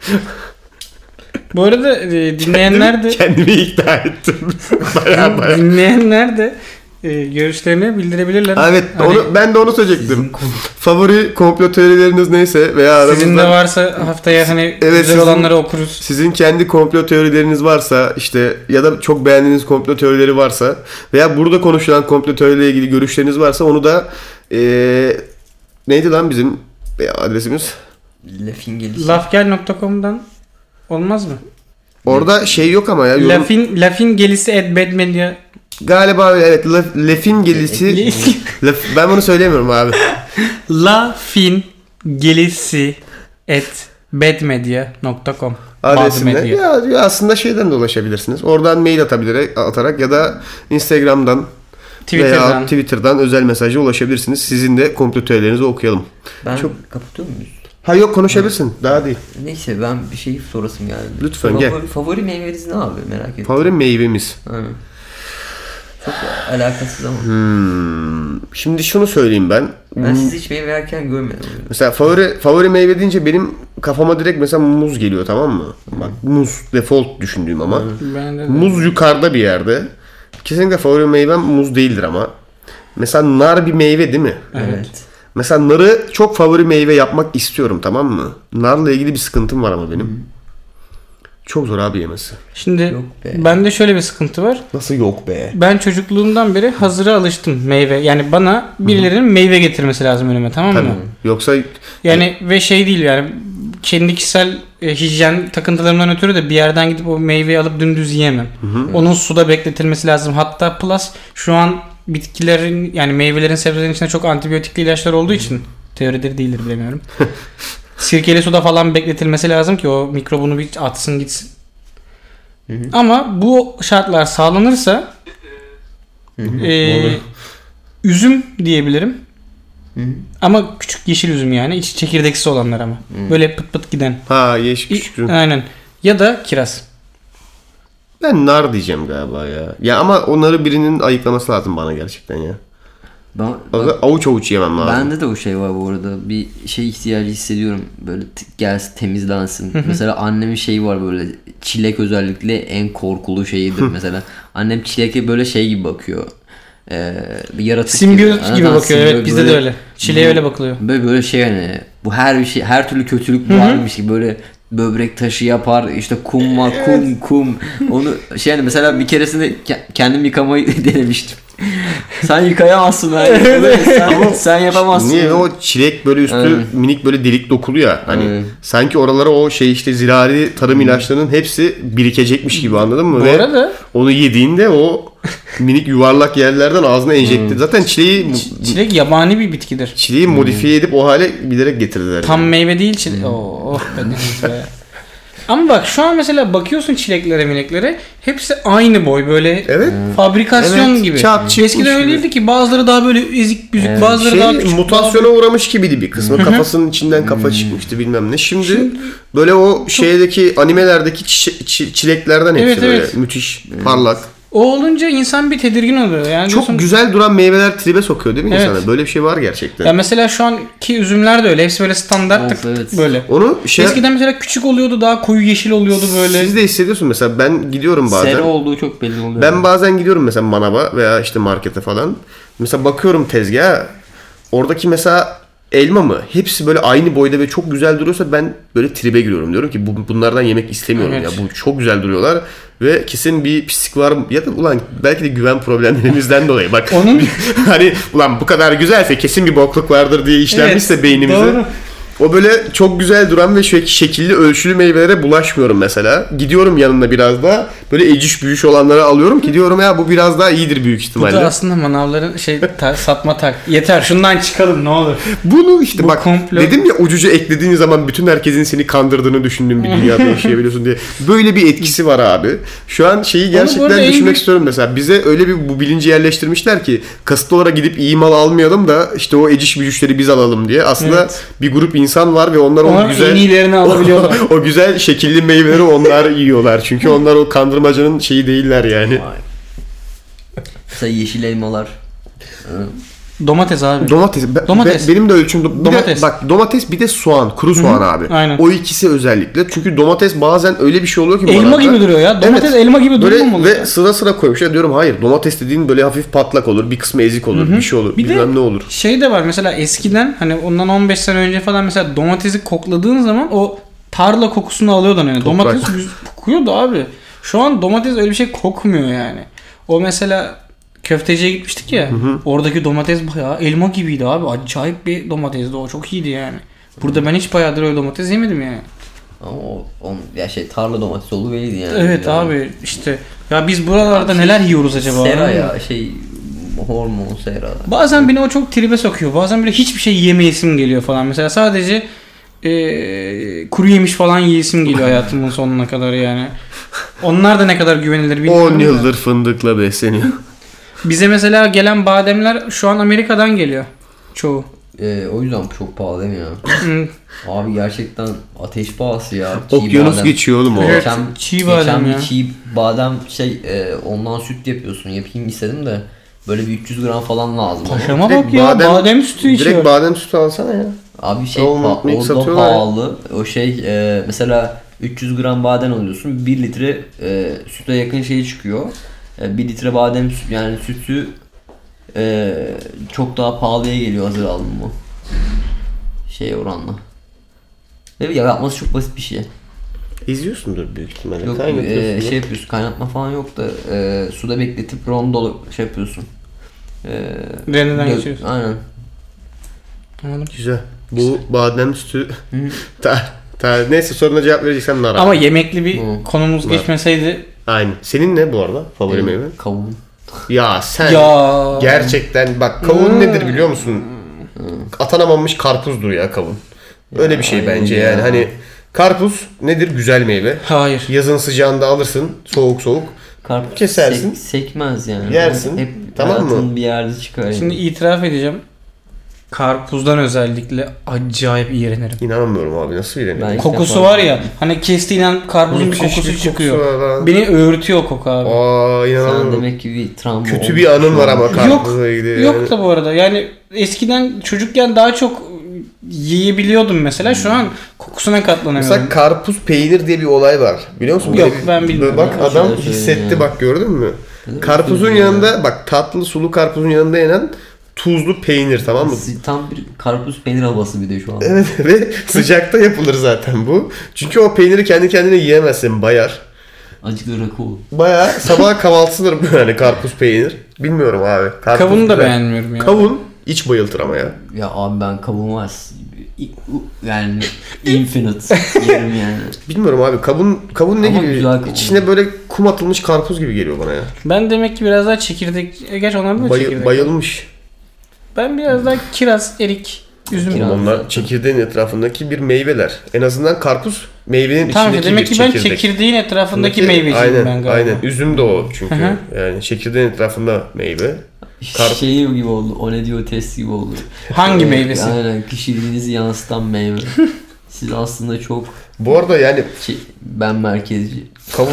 Bu arada e, dinleyenler de kendimi ikna ettim. Baya baya. dinleyenler de e, görüşlerini bildirebilirler. Evet Hani onu, ben de onu söyleyecektim. Favori komplo teorileriniz neyse veya aranızda sizin de varsa haftaya hani Evet, güzel sizin- olanları okuruz. sizin kendi komplo teorileriniz varsa işte ya da çok beğendiğiniz komplo teorileri varsa veya burada konuşulan komplo teorileriyle ilgili görüşleriniz varsa onu da eee neydi lan bizim adresimiz? Lafin gelişi. lafgel nokta com'dan olmaz mı? Orada şey yok ama ya. Yorum, Lafin lafin gelisi at badmedia. galiba öyle, evet laf, lafin gelisi. laf, ben bunu söyleyemiyorum abi. Lafin gelisi at badmedia nokta com. Adresinde. Badmedia. Ya, ya aslında şeyden de ulaşabilirsiniz. Oradan mail atabilirek atarak ya da Instagram'dan Twitter'dan. veya Twitter'dan özel mesajı ulaşabilirsiniz. Sizin de komplo teorilerinizi okuyalım. Ben Çok- kapatıyor muyuz? Ha yok konuşabilirsin. Daha değil. Neyse ben bir şey sorasım geldi. Lütfen, favori, gel. Favori meyveniz ne abi, merak ettim. Favori meyvemiz. Aynen. Çok alakasız ama. Hmm. Şimdi şunu söyleyeyim ben. Ben sizi hiç meyve yerken görmedim. Mesela favori favori meyve deyince benim kafama direkt mesela muz geliyor, tamam mı? Bak muz default düşündüğüm ama. Ben de Muz yukarıda bir yerde. Kesinlikle favori meyvem muz değildir ama. Mesela nar bir meyve değil mi? Evet. Mesela narı çok favori meyve yapmak istiyorum, tamam mı? Narla ilgili bir sıkıntım var ama benim. Çok zor abi yemesi. Şimdi Yok be. bende şöyle bir sıkıntı var. Nasıl yok be? Ben çocukluğumdan beri hazıra alıştım meyve. Yani bana birilerinin meyve getirmesi lazım önüme, tamam mı? Tabii. Yoksa Yani ve şey değil yani kendi kişisel e, hijyen takıntılarımdan ötürü de bir yerden gidip o meyveyi alıp dümdüz yiyemem. Onun suda bekletilmesi lazım. Hatta plus şu an bitkilerin yani meyvelerin, sebzelerin içinde çok antibiyotikli ilaçlar olduğu için teoridir değildir bilemiyorum. Sirkeli suda falan bekletilmesi lazım ki o mikrobunu bir atsın gitsin. Ama bu şartlar sağlanırsa e, üzüm diyebilirim. Hı hı. Ama küçük yeşil üzüm yani. İçi çekirdeksiz olanlar ama. Böyle pıt pıt giden. ha yeşil İ- küçük. Aynen. Ya da kiraz. Ben nar diyeceğim galiba ya. Ya ama onları birinin ayıklaması lazım bana gerçekten ya. Ben, ben, Avuç avuç yemem lazım. bende de o şey var bu arada. Bir şey ihtiyacı hissediyorum. Böyle t- gelsin temizlensin. Mesela annemin şeyi var böyle. Çilek özellikle en korkulu şeyidir mesela. Annem çileke böyle şey gibi bakıyor. Ee, bir yaratık Simbiyot gibi Anladın? bakıyor. Evet Simbiyot bizde de böyle- öyle. Çileğe bu- öyle bakılıyor. Böyle böyle şey hani bu her bir şey, her türlü kötülük varmış gibi böyle böbrek taşı yapar, işte kumma kum kum onu şey hani mesela bir keresinde ke- kendim yıkamayı denemiştim. Sen yıkayamazsın ben. sen, sen yapamazsın. Niye o çilek böyle üstü Aynen. minik böyle delik dokulu ya. Hani Aynen. sanki oralara o şey işte zirari tarım ilaçlarının hepsi birikecekmiş gibi, anladın mı? Bu Ve arada onu yediğinde o minik yuvarlak yerlerden ağzına enjekte. Zaten çileği çilek yabani bir bitkidir. çileği modifiye edip o hale bilerek getirdiler. Tam yani. meyve değil çilek. Oh, oh be deniz be. Ama bak şu an mesela bakıyorsun çileklere mineklere hepsi aynı boy böyle Evet. fabrikasyon Evet, gibi. çat çıkmış Eskiden öyle gibi. değildi ki, bazıları daha böyle ezik büzük, Evet. bazıları Şey, daha küçük. mutasyona uğramış gibiydi bir kısmı. Kafasının içinden kafa çıkmıştı bilmem ne. Şimdi, Şimdi- böyle o şeydeki animelerdeki çi- çi- çileklerden hepsi Evet, böyle evet. müthiş, parlak. O olunca insan bir tedirgin oluyor. Yani Çok diyorsun- güzel duran meyveler tribe sokuyor değil mi Evet. insana? Böyle bir şey var gerçekten. Ya mesela şu anki üzümler de öyle. Hepsi böyle standart Of, tık tık evet. böyle. Onu şey Eskiden mesela küçük oluyordu, daha koyu yeşil oluyordu böyle. siz de hissediyorsun mesela, ben gidiyorum bazen. Sera olduğu çok belli oluyor. Ben bazen gidiyorum mesela manava veya işte markete falan. Mesela bakıyorum tezgaha. Oradaki mesela elma mı? Hepsi böyle aynı boyda ve çok güzel duruyorsa ben böyle tribe giriyorum. Diyorum ki bu, bunlardan yemek istemiyorum Evet. ya. Bu çok güzel duruyorlar ve kesin bir pislik var ya da ulan belki de güven problemlerimizden dolayı. Bak Onun- hani ulan bu kadar güzelse kesin bir bokluk vardır diye işlenmişse Evet, beynimize. doğru. O böyle çok güzel duran ve şek- şekilli ölçülü meyvelere bulaşmıyorum mesela. Gidiyorum yanında biraz da böyle eciş büyüş olanları alıyorum ki diyorum ya bu biraz daha iyidir büyük Bu ihtimalle. da aslında manavların şey ta- satma tak. Yeter şundan çıkalım ne olur. Bunu işte Bu bak komplo- dedim ya ucucu eklediğin zaman bütün herkesin seni kandırdığını düşündüğün bir dünyada yaşayabiliyorsun diye. Böyle bir etkisi var abi. Şu an şeyi bu arada gerçekten en düşünmek büyük- istiyorum mesela. Bize öyle bir bu bilinci yerleştirmişler ki kasıtlı olarak gidip iyi mal almayalım da işte o eciş büyüşleri biz alalım diye. Aslında Evet. bir grup insan var ve onlar o Onlar güzel en iyilerini alabiliyorlar. o güzel şekilli meyveleri onlar yiyorlar. Çünkü onlar o kandırmacanın şeyi değiller yani. Vay. Mesela yeşil elmalar. Domates abi. Domates. Be- Domates. be- benim de ölçüm do- bir Domates. De, bak domates bir de soğan, kuru soğan abi. aynen. O ikisi özellikle. Çünkü domates bazen öyle bir şey oluyor ki bu Elma arada. gibi duruyor ya. Domates elma gibi böyle durmuyor mu? ve sıra sıra koymuşlar. Diyorum hayır domates dediğin böyle hafif patlak olur, bir kısmı ezik olur, bir şey olur, Bir de- bilmem ne olur. Şey de var mesela eskiden hani ondan on beş sene önce falan mesela domatesi kokladığın zaman o tarla kokusunu alıyordun yani. Toprak. Domates güz- kokuyordu abi. Şu an domates öyle bir şey kokmuyor yani. O mesela köfteciye gitmiştik ya. Oradaki domates bayağı elma gibiydi abi. Acayip bir domatesdi o. Çok iyiydi yani. Burada ben hiç bayağıdır öyle domates yemedim yani. Ama o, on, ya şey tarla domates olduğu belliydi yani. Evet Yani. abi işte ya biz buralarda Şey, neler yiyoruz acaba? Sera ya şey hormon sera. Bazen beni o çok tribe sokuyor. Bazen böyle hiçbir şey yemeyesim geliyor falan. Mesela sadece eee, kuru yemiş falan yiyesim geliyor hayatımın sonuna kadar yani. Onlar da ne kadar güvenilir bilmiyorum. on da. yıldır fındıkla besleniyor. Bize mesela gelen bademler şu an Amerika'dan geliyor. Çoğu. Ee, o yüzden çok pahalı değil mi ya? Hı. Abi gerçekten ateş pahası ya. Çiğ Okyanus badem. geçiyor oğlum o. Evet. Geçen, çiğ geçen badem bir ya. çiğ badem şey e, ondan süt yapıyorsun. Yapayım istedim de böyle bir üç yüz gram falan lazım. ama. Paşama Direkt bak ya badem, badem- sütü içiyor. Direkt badem sütü alsana ya. Abi şey Olma- pa- mix o da satıyorlar ya. pahalı. O şey e, mesela üç yüz gram badem alıyorsun. bir litre e, süte yakın şey çıkıyor. E, bir litre badem sü- yani sütü e, çok daha pahalıya geliyor hazır aldın mı? Şey oranla. Ve ya yapması çok basit bir şey. İzliyorsundur büyük ihtimalle. Yok Kaynatıyorsun e, ya. şey yapıyorsun kaynatma falan yok da e, suda bekletip rondolu şey yapıyorsun. E, Rendeden dök- geçiyorsun. Aynen. Anladım. Güzel. Bu badem sütü Hı. ta, ta, neyse soruna cevap vereceksem nar. Ama yemekli bir Hı. konumuz Var. geçmeseydi Aynı. Senin ne bu arada favori meyve? Kavun. Ya sen ya gerçekten bak kavun Hmm. nedir biliyor musun? Atanamamış karpuzdur ya kavun. Öyle bir şey aynen bence ya. yani hani karpuz nedir? Güzel meyve. hayır. Yazın sıcağında alırsın soğuk soğuk. Karpuz Kesersin. sek- sekmez yani. Yersin. Hep Tamam mı? hayatın bir yerde çıkar. yani. Şimdi itiraf edeceğim. Karpuzdan özellikle acayip iğrenirim. İnanmıyorum abi nasıl iğreniyor? Ben- İlk Kokusu defa var ya hani kestiğinden karpuzun bir Müthiş kokusu bir çıkıyor. kokusu var lan. Beni öğürtüyor o koku abi. Aa Sen inanamıyorum. demek ki bir travma Kötü olmuş bir anın var yani. ama karpuzla ilgili. yani. Yok da bu arada yani eskiden çocukken daha çok yiyebiliyordum mesela şu an kokusuna katlanamıyorum. Mesela karpuz peynir diye bir olay var. Biliyor musun? Yok, Böyle bir- ben bilmiyorum. Bak Ben adam şöyle söyleyeyim hissetti ya. bak gördün mü? Dedim, Karpuzun üzüldüm yanında bak tatlı sulu karpuzun yanında yenen tuzlu peynir tamam mı? Si- Tam bir karpuz peynir havası bir de şu an. Evet ve sıcakta yapılır zaten bu. Çünkü o peyniri kendi kendine yiyemezsin bayar. Acıklı rakı. Bayağı sabah kahvaltısıdır bu yani karpuz peynir. Bilmiyorum abi. Karpuz Kavunu da güzel. beğenmiyorum ya. Kavun iç bayıltır ama ya. Ya abi ben kavun var. Yani infinite yerim yani. Bilmiyorum abi kavun kavun ne Ama gibi? güzel kavun. İçine böyle kum atılmış karpuz gibi geliyor bana ya. Ben demek ki biraz daha çekirdek... E, Gerçi onlarda da Bay- çekirdek. bayılmış. Ben biraz daha kiraz, erik, üzüm. Kiraz. Onlar çekirdeğin etrafındaki bir meyveler. En azından karpuz meyvenin Tamam içindeki demek bir ki ben çekirdek. çekirdeğin etrafındaki Peki, meyveciyim aynen, ben galiba. Aynen. Üzüm de o çünkü. Hı Yani çekirdeğin etrafında meyve. Kar- Şey gibi oldu. O ne diyor test gibi oldu. Hangi Evet, meyvesi? Aynen kişiliğinizi yansıtan meyve. Siz aslında çok Bu arada yani şey, ben merkezci. kavun...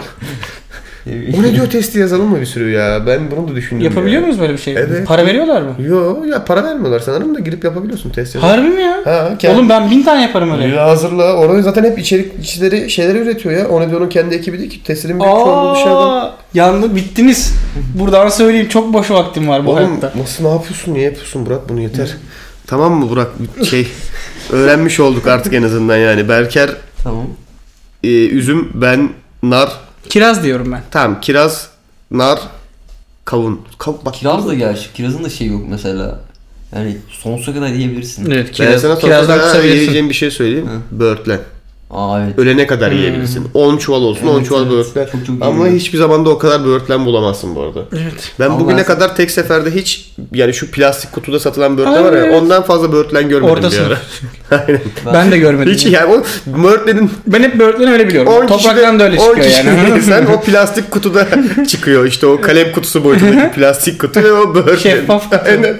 Bu ne diyor testi yazalım mı bir sürü ya? Ben bunu da düşündüm Yapabiliyor ya. muyuz böyle bir şey? Evet. Para veriyorlar mı? Yo ya para vermiyorlar sanırım da girip yapabiliyorsun test yazalım. Harbi mi ya? Ha, kendi... Oğlum ben bin tane yaparım öyle. Ya hazırla. Orada zaten hep içerikçileri şeyleri üretiyor ya. O ne diyor onun kendi ekibi değil ki. Testlerin büyük çoğunluğu dışarıdan. Aa, yandı bittiniz. Buradan söyleyeyim çok boş vaktim var bu Oğlum hayatta. nasıl ne yapıyorsun? Niye yapıyorsun Murat? Bunu yeter. Tamam mı Burak? Şey öğrenmiş olduk artık en azından yani. Berker Tamam. e, üzüm, ben nar. Kiraz diyorum ben. Tamam, kiraz, nar, kavun. Kav bak. Kiraz da gerçi. Kirazın da şeyi yok mesela. Yani sonsuza kadar yiyebilirsin. Evet, Ben kiraz, sana kirazdan sonra kusabilirsin. yiyeceğim bir şey söyleyeyim. Böğürtlen. Aa evet. Ölene kadar Hmm. yiyebilirsin. on çuval olsun, on Evet, çuval evet. böğürtlen. Çok çok Ama yiyorum. hiçbir zaman da o kadar böğürtlen bulamazsın bu arada. Evet. Ben Ama bugüne ben- kadar tek seferde hiç, yani şu plastik kutuda satılan böğürtlen Aa, var ya, evet. ondan fazla böğürtlen görmedim Orta bir sınıf. ara. Aynen. Ben de görmedim. Hiç yani o böğürtlenin Ben hep böğürtleni öyle biliyorum. on Topraktan da öyle çıkıyor yani. Sen o plastik kutuda çıkıyor işte, o kalem kutusu boyutundaki plastik kutu ve o böğürtlen. Şeffaf kutu. Aynen.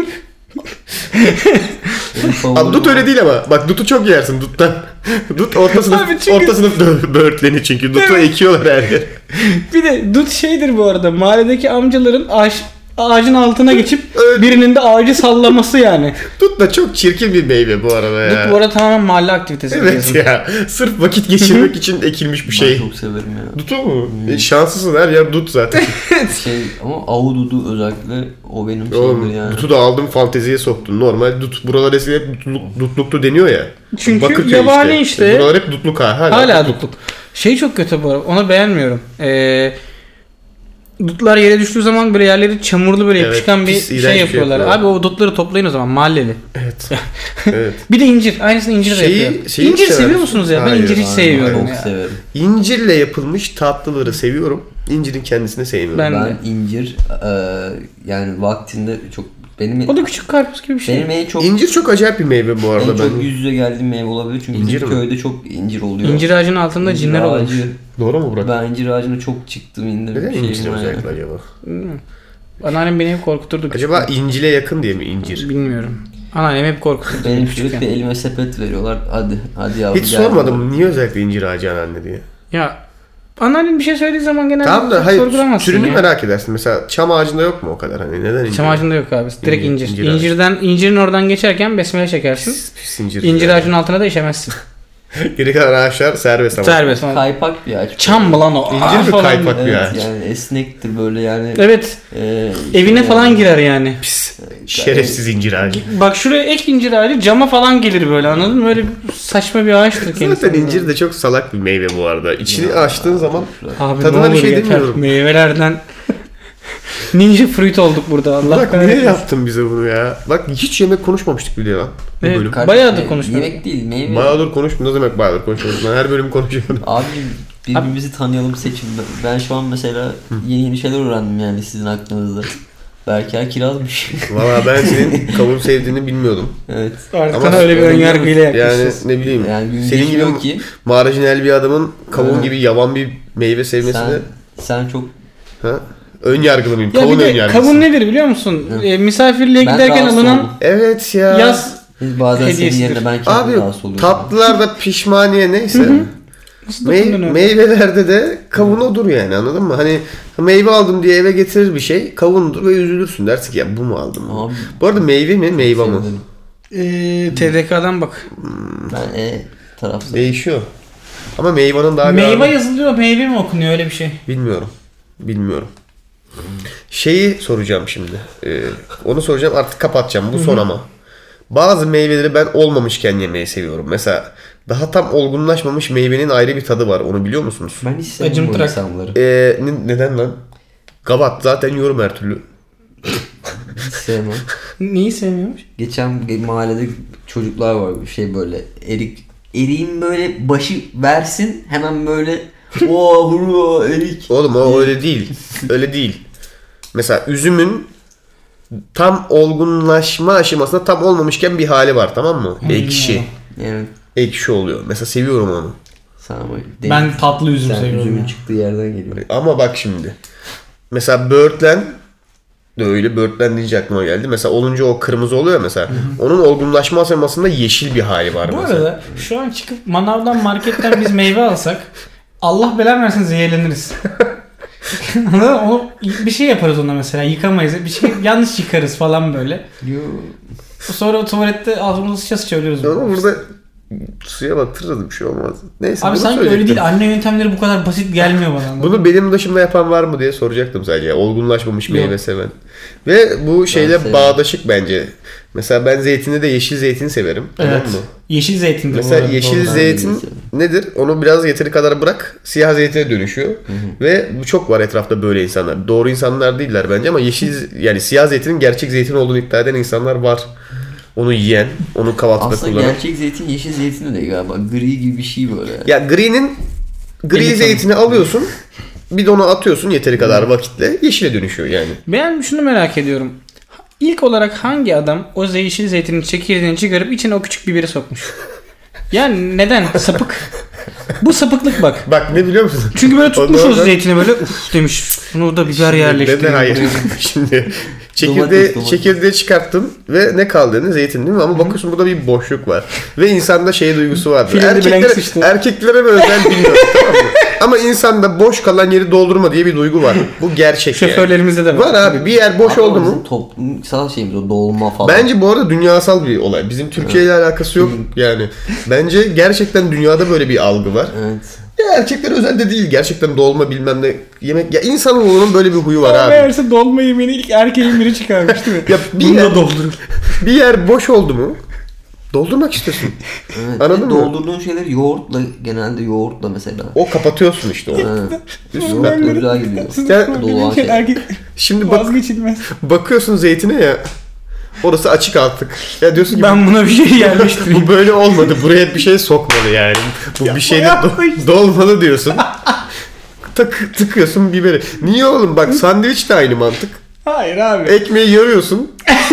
Benim favorim Abi dut o. öyle değil ama. Bak dutu çok yersin duttan. Dut orta sınıf, Abi çünkü- orta sınıf bö- böğürtleni çünkü. Dutu Evet. ekiyorlar her yere. Bir de dut şeydir bu arada. Mahalledeki amcaların ağaç, ağacın altına geçip Evet. birinin de ağacı sallaması yani. Dut da çok çirkin bir meyve bu arada ya. Dut bu arada tamamen mahalle aktivitesi. Evet diyorsun. ya. Sırf vakit geçirmek için ekilmiş bir Ben şey. çok severim ya. Dutu mu? E, şanslısın, her yer dut zaten. Şey ama ahududu özellikle o benim Oğlum şeyimdir yani. dutu da aldım, fanteziye soktun. Normal dut. Buralar eskiden hep dutluk, dutluktu deniyor ya. Çünkü Bakırköy yabani işte. Buralar hep dutluk ha. Hala, Hala dutluk. Şey çok kötü bu arada. Onu beğenmiyorum. Ee, dutlar yere düştüğü zaman böyle yerleri çamurlu böyle Evet, yapışkan bir pis, iğrenç şey bir şey yapıyorlar. yapıyorlar. Abi o dutları toplayın o zaman mahalleli. Evet. Evet. Bir de incir. Aynısını incir de Şeyi- yapıyor. şeyi incir sever seviyor misin? musunuz ya? Ben Hayır, incir hiç hayır, sevmiyorum Çok ya. severim. İncirle yapılmış tatlıları seviyorum. İncirin kendisini sevmiyorum. Ben- Ben, de. incir e, yani vaktinde çok benim O da küçük karpuz gibi bir şey. benim en çok İncir çok acayip bir meyve bu en arada. çok Ben... yüz yüze geldiğim meyve olabilir çünkü İncir bizim mi? köyde çok incir oluyor. İncir ağacının altında İncir cinler olmuş. ağacı- Doğru mu Burak? Ben incir ağacına çok çıktım indim. Neden şeyim incir var yani. özellikle acaba? Bilmiyorum. Anneannem beni hep korkuturdu. Acaba küçükken. incile yakın diye mi incir? Bilmiyorum. Anneannem hep korkuturdu. Benim küçükken. sürekli elime sepet veriyorlar. Hadi hadi yavrum. Hiç gel. sormadım niye özellikle incir ağacı anneanne diye. Ya anneannem bir şey söylediği zaman genelde Tamam da çok hayır, sorgulamazsın türünü ya. merak edersin. Mesela çam ağacında yok mu o kadar, hani neden incir? Çam ağacında yok abi. Direkt İncir- incir. incir ağacı. İncirden incirin oradan geçerken besmele çekersin. Pis, pis incir. İncir ağacının altına da işemezsin. Geri kalan ağaçlar serbest ama. Serbest. ama. Kaypak bir ağaç. Çam mı lan o? İncir Aa, mi falan kaypak diye. bir Evet, ağaç? yani esnektir böyle yani. Evet. e, Evine şey falan yani. girer yani. Pis. Şerefsiz incir ağacı. Bak şuraya ek incir ağacı cama falan gelir böyle, anladın mı? Öyle bir saçma bir ağaçtır kendisi. Zaten incir de çok salak bir meyve bu arada. İçini açtığın zaman Abi tadına ne bir olur şey yeter. demiyorum. Meyvelerden ninja fruit olduk burada. Allah Bak niye kahretsin. yaptın bize bunu ya? Bak hiç yemek konuşmamıştık bile lan. Bu Evet. bölüm. Kaç- Bayağıdır e, konuşmuyoruz. Yemek değil meyve. Bayağıdır konuşmuyoruz. Ne demek bayağıdır konuşmuyoruz? Ben her bölüm konuşuyorum. Abi birbirimizi tanıyalım, seçin. Ben şu an mesela yeni yeni şeyler öğrendim yani sizin aklınızda. Berker kirazmış. Valla ben senin kavun sevdiğini bilmiyordum. Evet. Artık Ama sana öyle bir öyle önyargıyla Yani yaklaşıyorsun. ne bileyim. Yani gün senin gibi geçmiyor ki. marjinal bir adamın kavun Evet. gibi yavan bir meyve sevmesine Sen, sen çok ha? Ön yargılı mıyım? Ya Kavun bir ön de yargısı. kavun nedir biliyor musun? Hı. E, misafirliğe Ben giderken rahatsız alınan oldum. Evet ya. yaz Biz bazen senin hediyesidir. yerine ben kendim Abi rahatsız oluyorum. tatlılarda pişmaniye neyse. nasıl Mey- dokundun öyle? meyvelerde de kavun odur yani, anladın mı? Hani meyve aldım diye eve getirir bir şey, kavundur ve üzülürsün, dersin ki ya bu mu aldım? Abi, Bu arada meyve mi meyve mi? sevmedim. E, T D K'dan bak. Ben e tarafta. Değişiyor. Ama meyvanın daha bir Meyve ağırlığı- yazılıyor, meyve mi okunuyor, öyle bir şey. Bilmiyorum. Bilmiyorum. Şeyi soracağım şimdi. Ee, onu soracağım, artık kapatacağım. Bu son ama. Bazı meyveleri ben olmamışken yemeyi seviyorum. Mesela daha tam olgunlaşmamış meyvenin ayrı bir tadı var. Onu biliyor musunuz? Ben hiç sevmem bu Acımtırak. insanları. Ee, ne- neden lan? Gavat zaten yiyorum her türlü. Hiç sevmem. Neyi sevmiyormuş? Geçen bir mahallede çocuklar var, bir şey böyle erik eriğin böyle başı versin hemen böyle o huru erik. Oğlum o öyle değil. Öyle değil. Mesela üzümün tam olgunlaşma aşamasında tam olmamışken bir hali var, tamam mı? Ekşi. Yani Ekşi oluyor. Mesela seviyorum onu. sana ama Ben tatlı üzüm sen seviyorum üzümün ya. çıktığı yerden geliyor. Ama bak şimdi. Mesela böğürtlen de öyle. Böğürtlen deyince aklıma geldi. Mesela olunca o kırmızı oluyor mesela. Onun olgunlaşma aşamasında yeşil bir hali var Bu mesela. arada şu an çıkıp manavdan, marketten biz meyve alsak Allah belanı versin zehirleniriz. Anladın mı? Onu bir şey yaparız ona mesela, yıkamayız. Bir şey yanlış yıkarız falan böyle. Yo. Sonra o tuvalette ağzımızı sıça sıça ölüyoruz. Ama burada suya batırırız, bir şey olmaz. Neyse, Abi sanki öyle değil. Anne yöntemleri bu kadar basit gelmiyor bana. Bunu benim dışımda yapan var mı diye soracaktım sadece. Olgunlaşmamış Yok. meyve seven. Ve bu şeyle severim. bağdaşık bence. Mesela ben zeytinde de yeşil zeytin severim. Evet. Tamam mı? Yeşil zeytin de bu Mesela arada, yeşil doğru. zeytin Ben de severim. nedir? Onu biraz yeteri kadar bırak, siyah zeytine dönüşüyor. Ve bu çok var etrafta böyle insanlar. Doğru insanlar değiller bence ama yeşil yani siyah zeytinin gerçek zeytin olduğunu iddia eden insanlar var. Onu yiyen, onu kahvaltıda Aslında kullanan. gerçek zeytin yeşil zeytin de değil galiba. Gri gibi bir şey böyle. Ya gri'nin gri Elli zeytini alıyorsun, bidona atıyorsun yeteri kadar vakitle, yeşile dönüşüyor yani. Ben şunu merak ediyorum. İlk olarak hangi adam o yeşil zeytinin çekirdeğini çıkarıp içine o küçük biberi sokmuş? Yani neden? Sapık. Bu sapıklık bak. Bak ne biliyor musun? Çünkü böyle tutmuş o, O da- zeytini böyle uf demiş. Bunu da biber yerleştireyim. Neden hayır? buraya. Şimdi çekirdeği, Domates, domates. çekirdeği çıkarttım ve ne kaldı? Ne zeytin değil mi? Ama bakıyorsun burada bir boşluk var. Ve insanda şey duygusu vardır. Filmde blank Erkeklere, sıçtı. erkeklere mi özel bilmiyorum, tamam mı? Ama insanda boş kalan yeri doldurma diye bir duygu var. Bu gerçek yani. Şoförlerimizde de var. Var abi, bir yer boş Ama oldu bizim mu? toplumsal şeyimiz o dolma falan. Bence bu arada dünyasal bir olay. Bizim Türkiye ile alakası yok yani. Bence gerçekten dünyada böyle bir algı var. Evet. Ya erkekler özel de değil. Gerçekten dolma bilmem ne yemek. Ya insanoğlunun böyle bir huyu var Ama abi. meğerse dolma yemeğini ilk erkeğin biri çıkarmış değil mi? Ya bir Bunu yer- da doldurur. Bir yer boş oldu mu doldurmak istiyorsun. Evet. Anladın Ve mı? Doldurduğun şeyler yoğurtla, genelde yoğurtla mesela. O kapatıyorsun işte o. Evet. Üstüne. Yoğurtla güzel gidiyor. Ya- Doğal şey. Erkek Şimdi bak, vazgeçilmez. bakıyorsun zeytine ya. Orası açık artık. Ya diyorsun ki Ben buna bir şey yerleştireyim. bu böyle olmadı. Buraya bir şey sokmalı yani. Bu bir şeyle do- dolmalı diyorsun. Tak, tıkıyorsun biberi. Niye oğlum? Bak sandviç de aynı mantık. Hayır abi. Ekmeği yarıyorsun.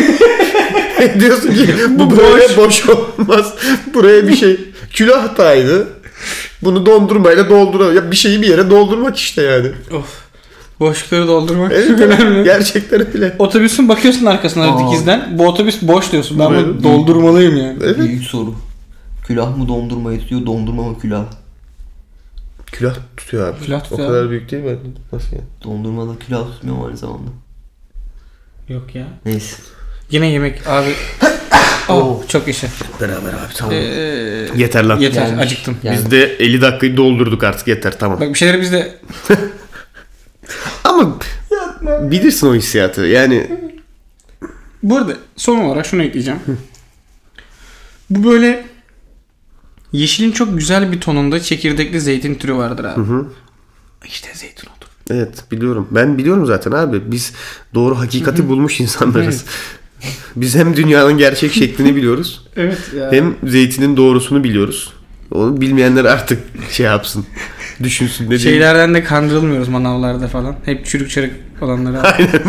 Diyorsun ki bu Bu böyle boş olmaz. Buraya bir şey. Külah da aynı. Bunu dondurmayla dolduralım. Ya bir şeyi bir yere doldurmak işte yani. Of. Boşlukları doldurmak Evet, çok önemli. gerçekten öyle. Otobüsün bakıyorsun arkasına Aa. dikizden. Bu otobüs boş diyorsun. Ben Evet. bunu doldurmalıyım yani. Evet. Büyük soru. Külah mı dondurma tutuyor, dondurma mı külah? Külah tutuyor abi. Külah O tutuyor kadar abi. büyük değil mi? Nasıl yani? Dondurmada külah tutmuyor mu aynı zamanda? Yok ya. Neyse. Yine yemek abi. Oh, çok işe. Beraber abi tamam. Ee, Yeter lan. yeter Gelmiş. acıktım. Yani Biz de elli dakikayı doldurduk artık, yeter tamam. Bak bir şeyleri biz de Ama bilirsin o hissiyatı yani. bu arada son olarak şunu ekleyeceğim. Bu böyle yeşilin çok güzel bir tonunda çekirdekli zeytin türü vardır abi. İşte zeytin odur. Evet biliyorum. Ben biliyorum zaten abi. Biz doğru hakikati bulmuş insanlarız. Biz hem dünyanın gerçek şeklini biliyoruz. Evet ya. Hem zeytinin doğrusunu biliyoruz. Onu bilmeyenler artık şey yapsın. Düşünsün ne diyeyim. Şeylerden de kandırılmıyoruz manavlarda falan. Hep çürük çürük olanları. Aynen.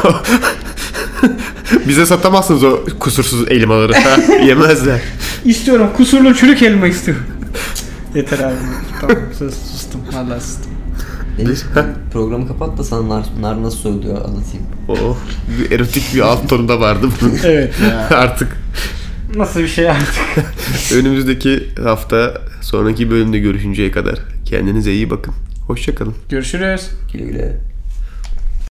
Bize satamazsınız o kusursuz elmaları. Ha, yemezler. İstiyorum. Kusurlu çürük elma istiyorum. Yeter abi. Tamam sus, sustum. Vallahi sustum. Deniz, programı kapat da sana nar, nar nasıl söylüyor anlatayım. Oh, bir erotik bir alt tonu da vardı bunun. Evet ya. Artık Nasıl bir şey artık? önümüzdeki hafta sonraki bölümde görüşünceye kadar kendinize iyi bakın. Hoşça kalın. Görüşürüz. Güle güle.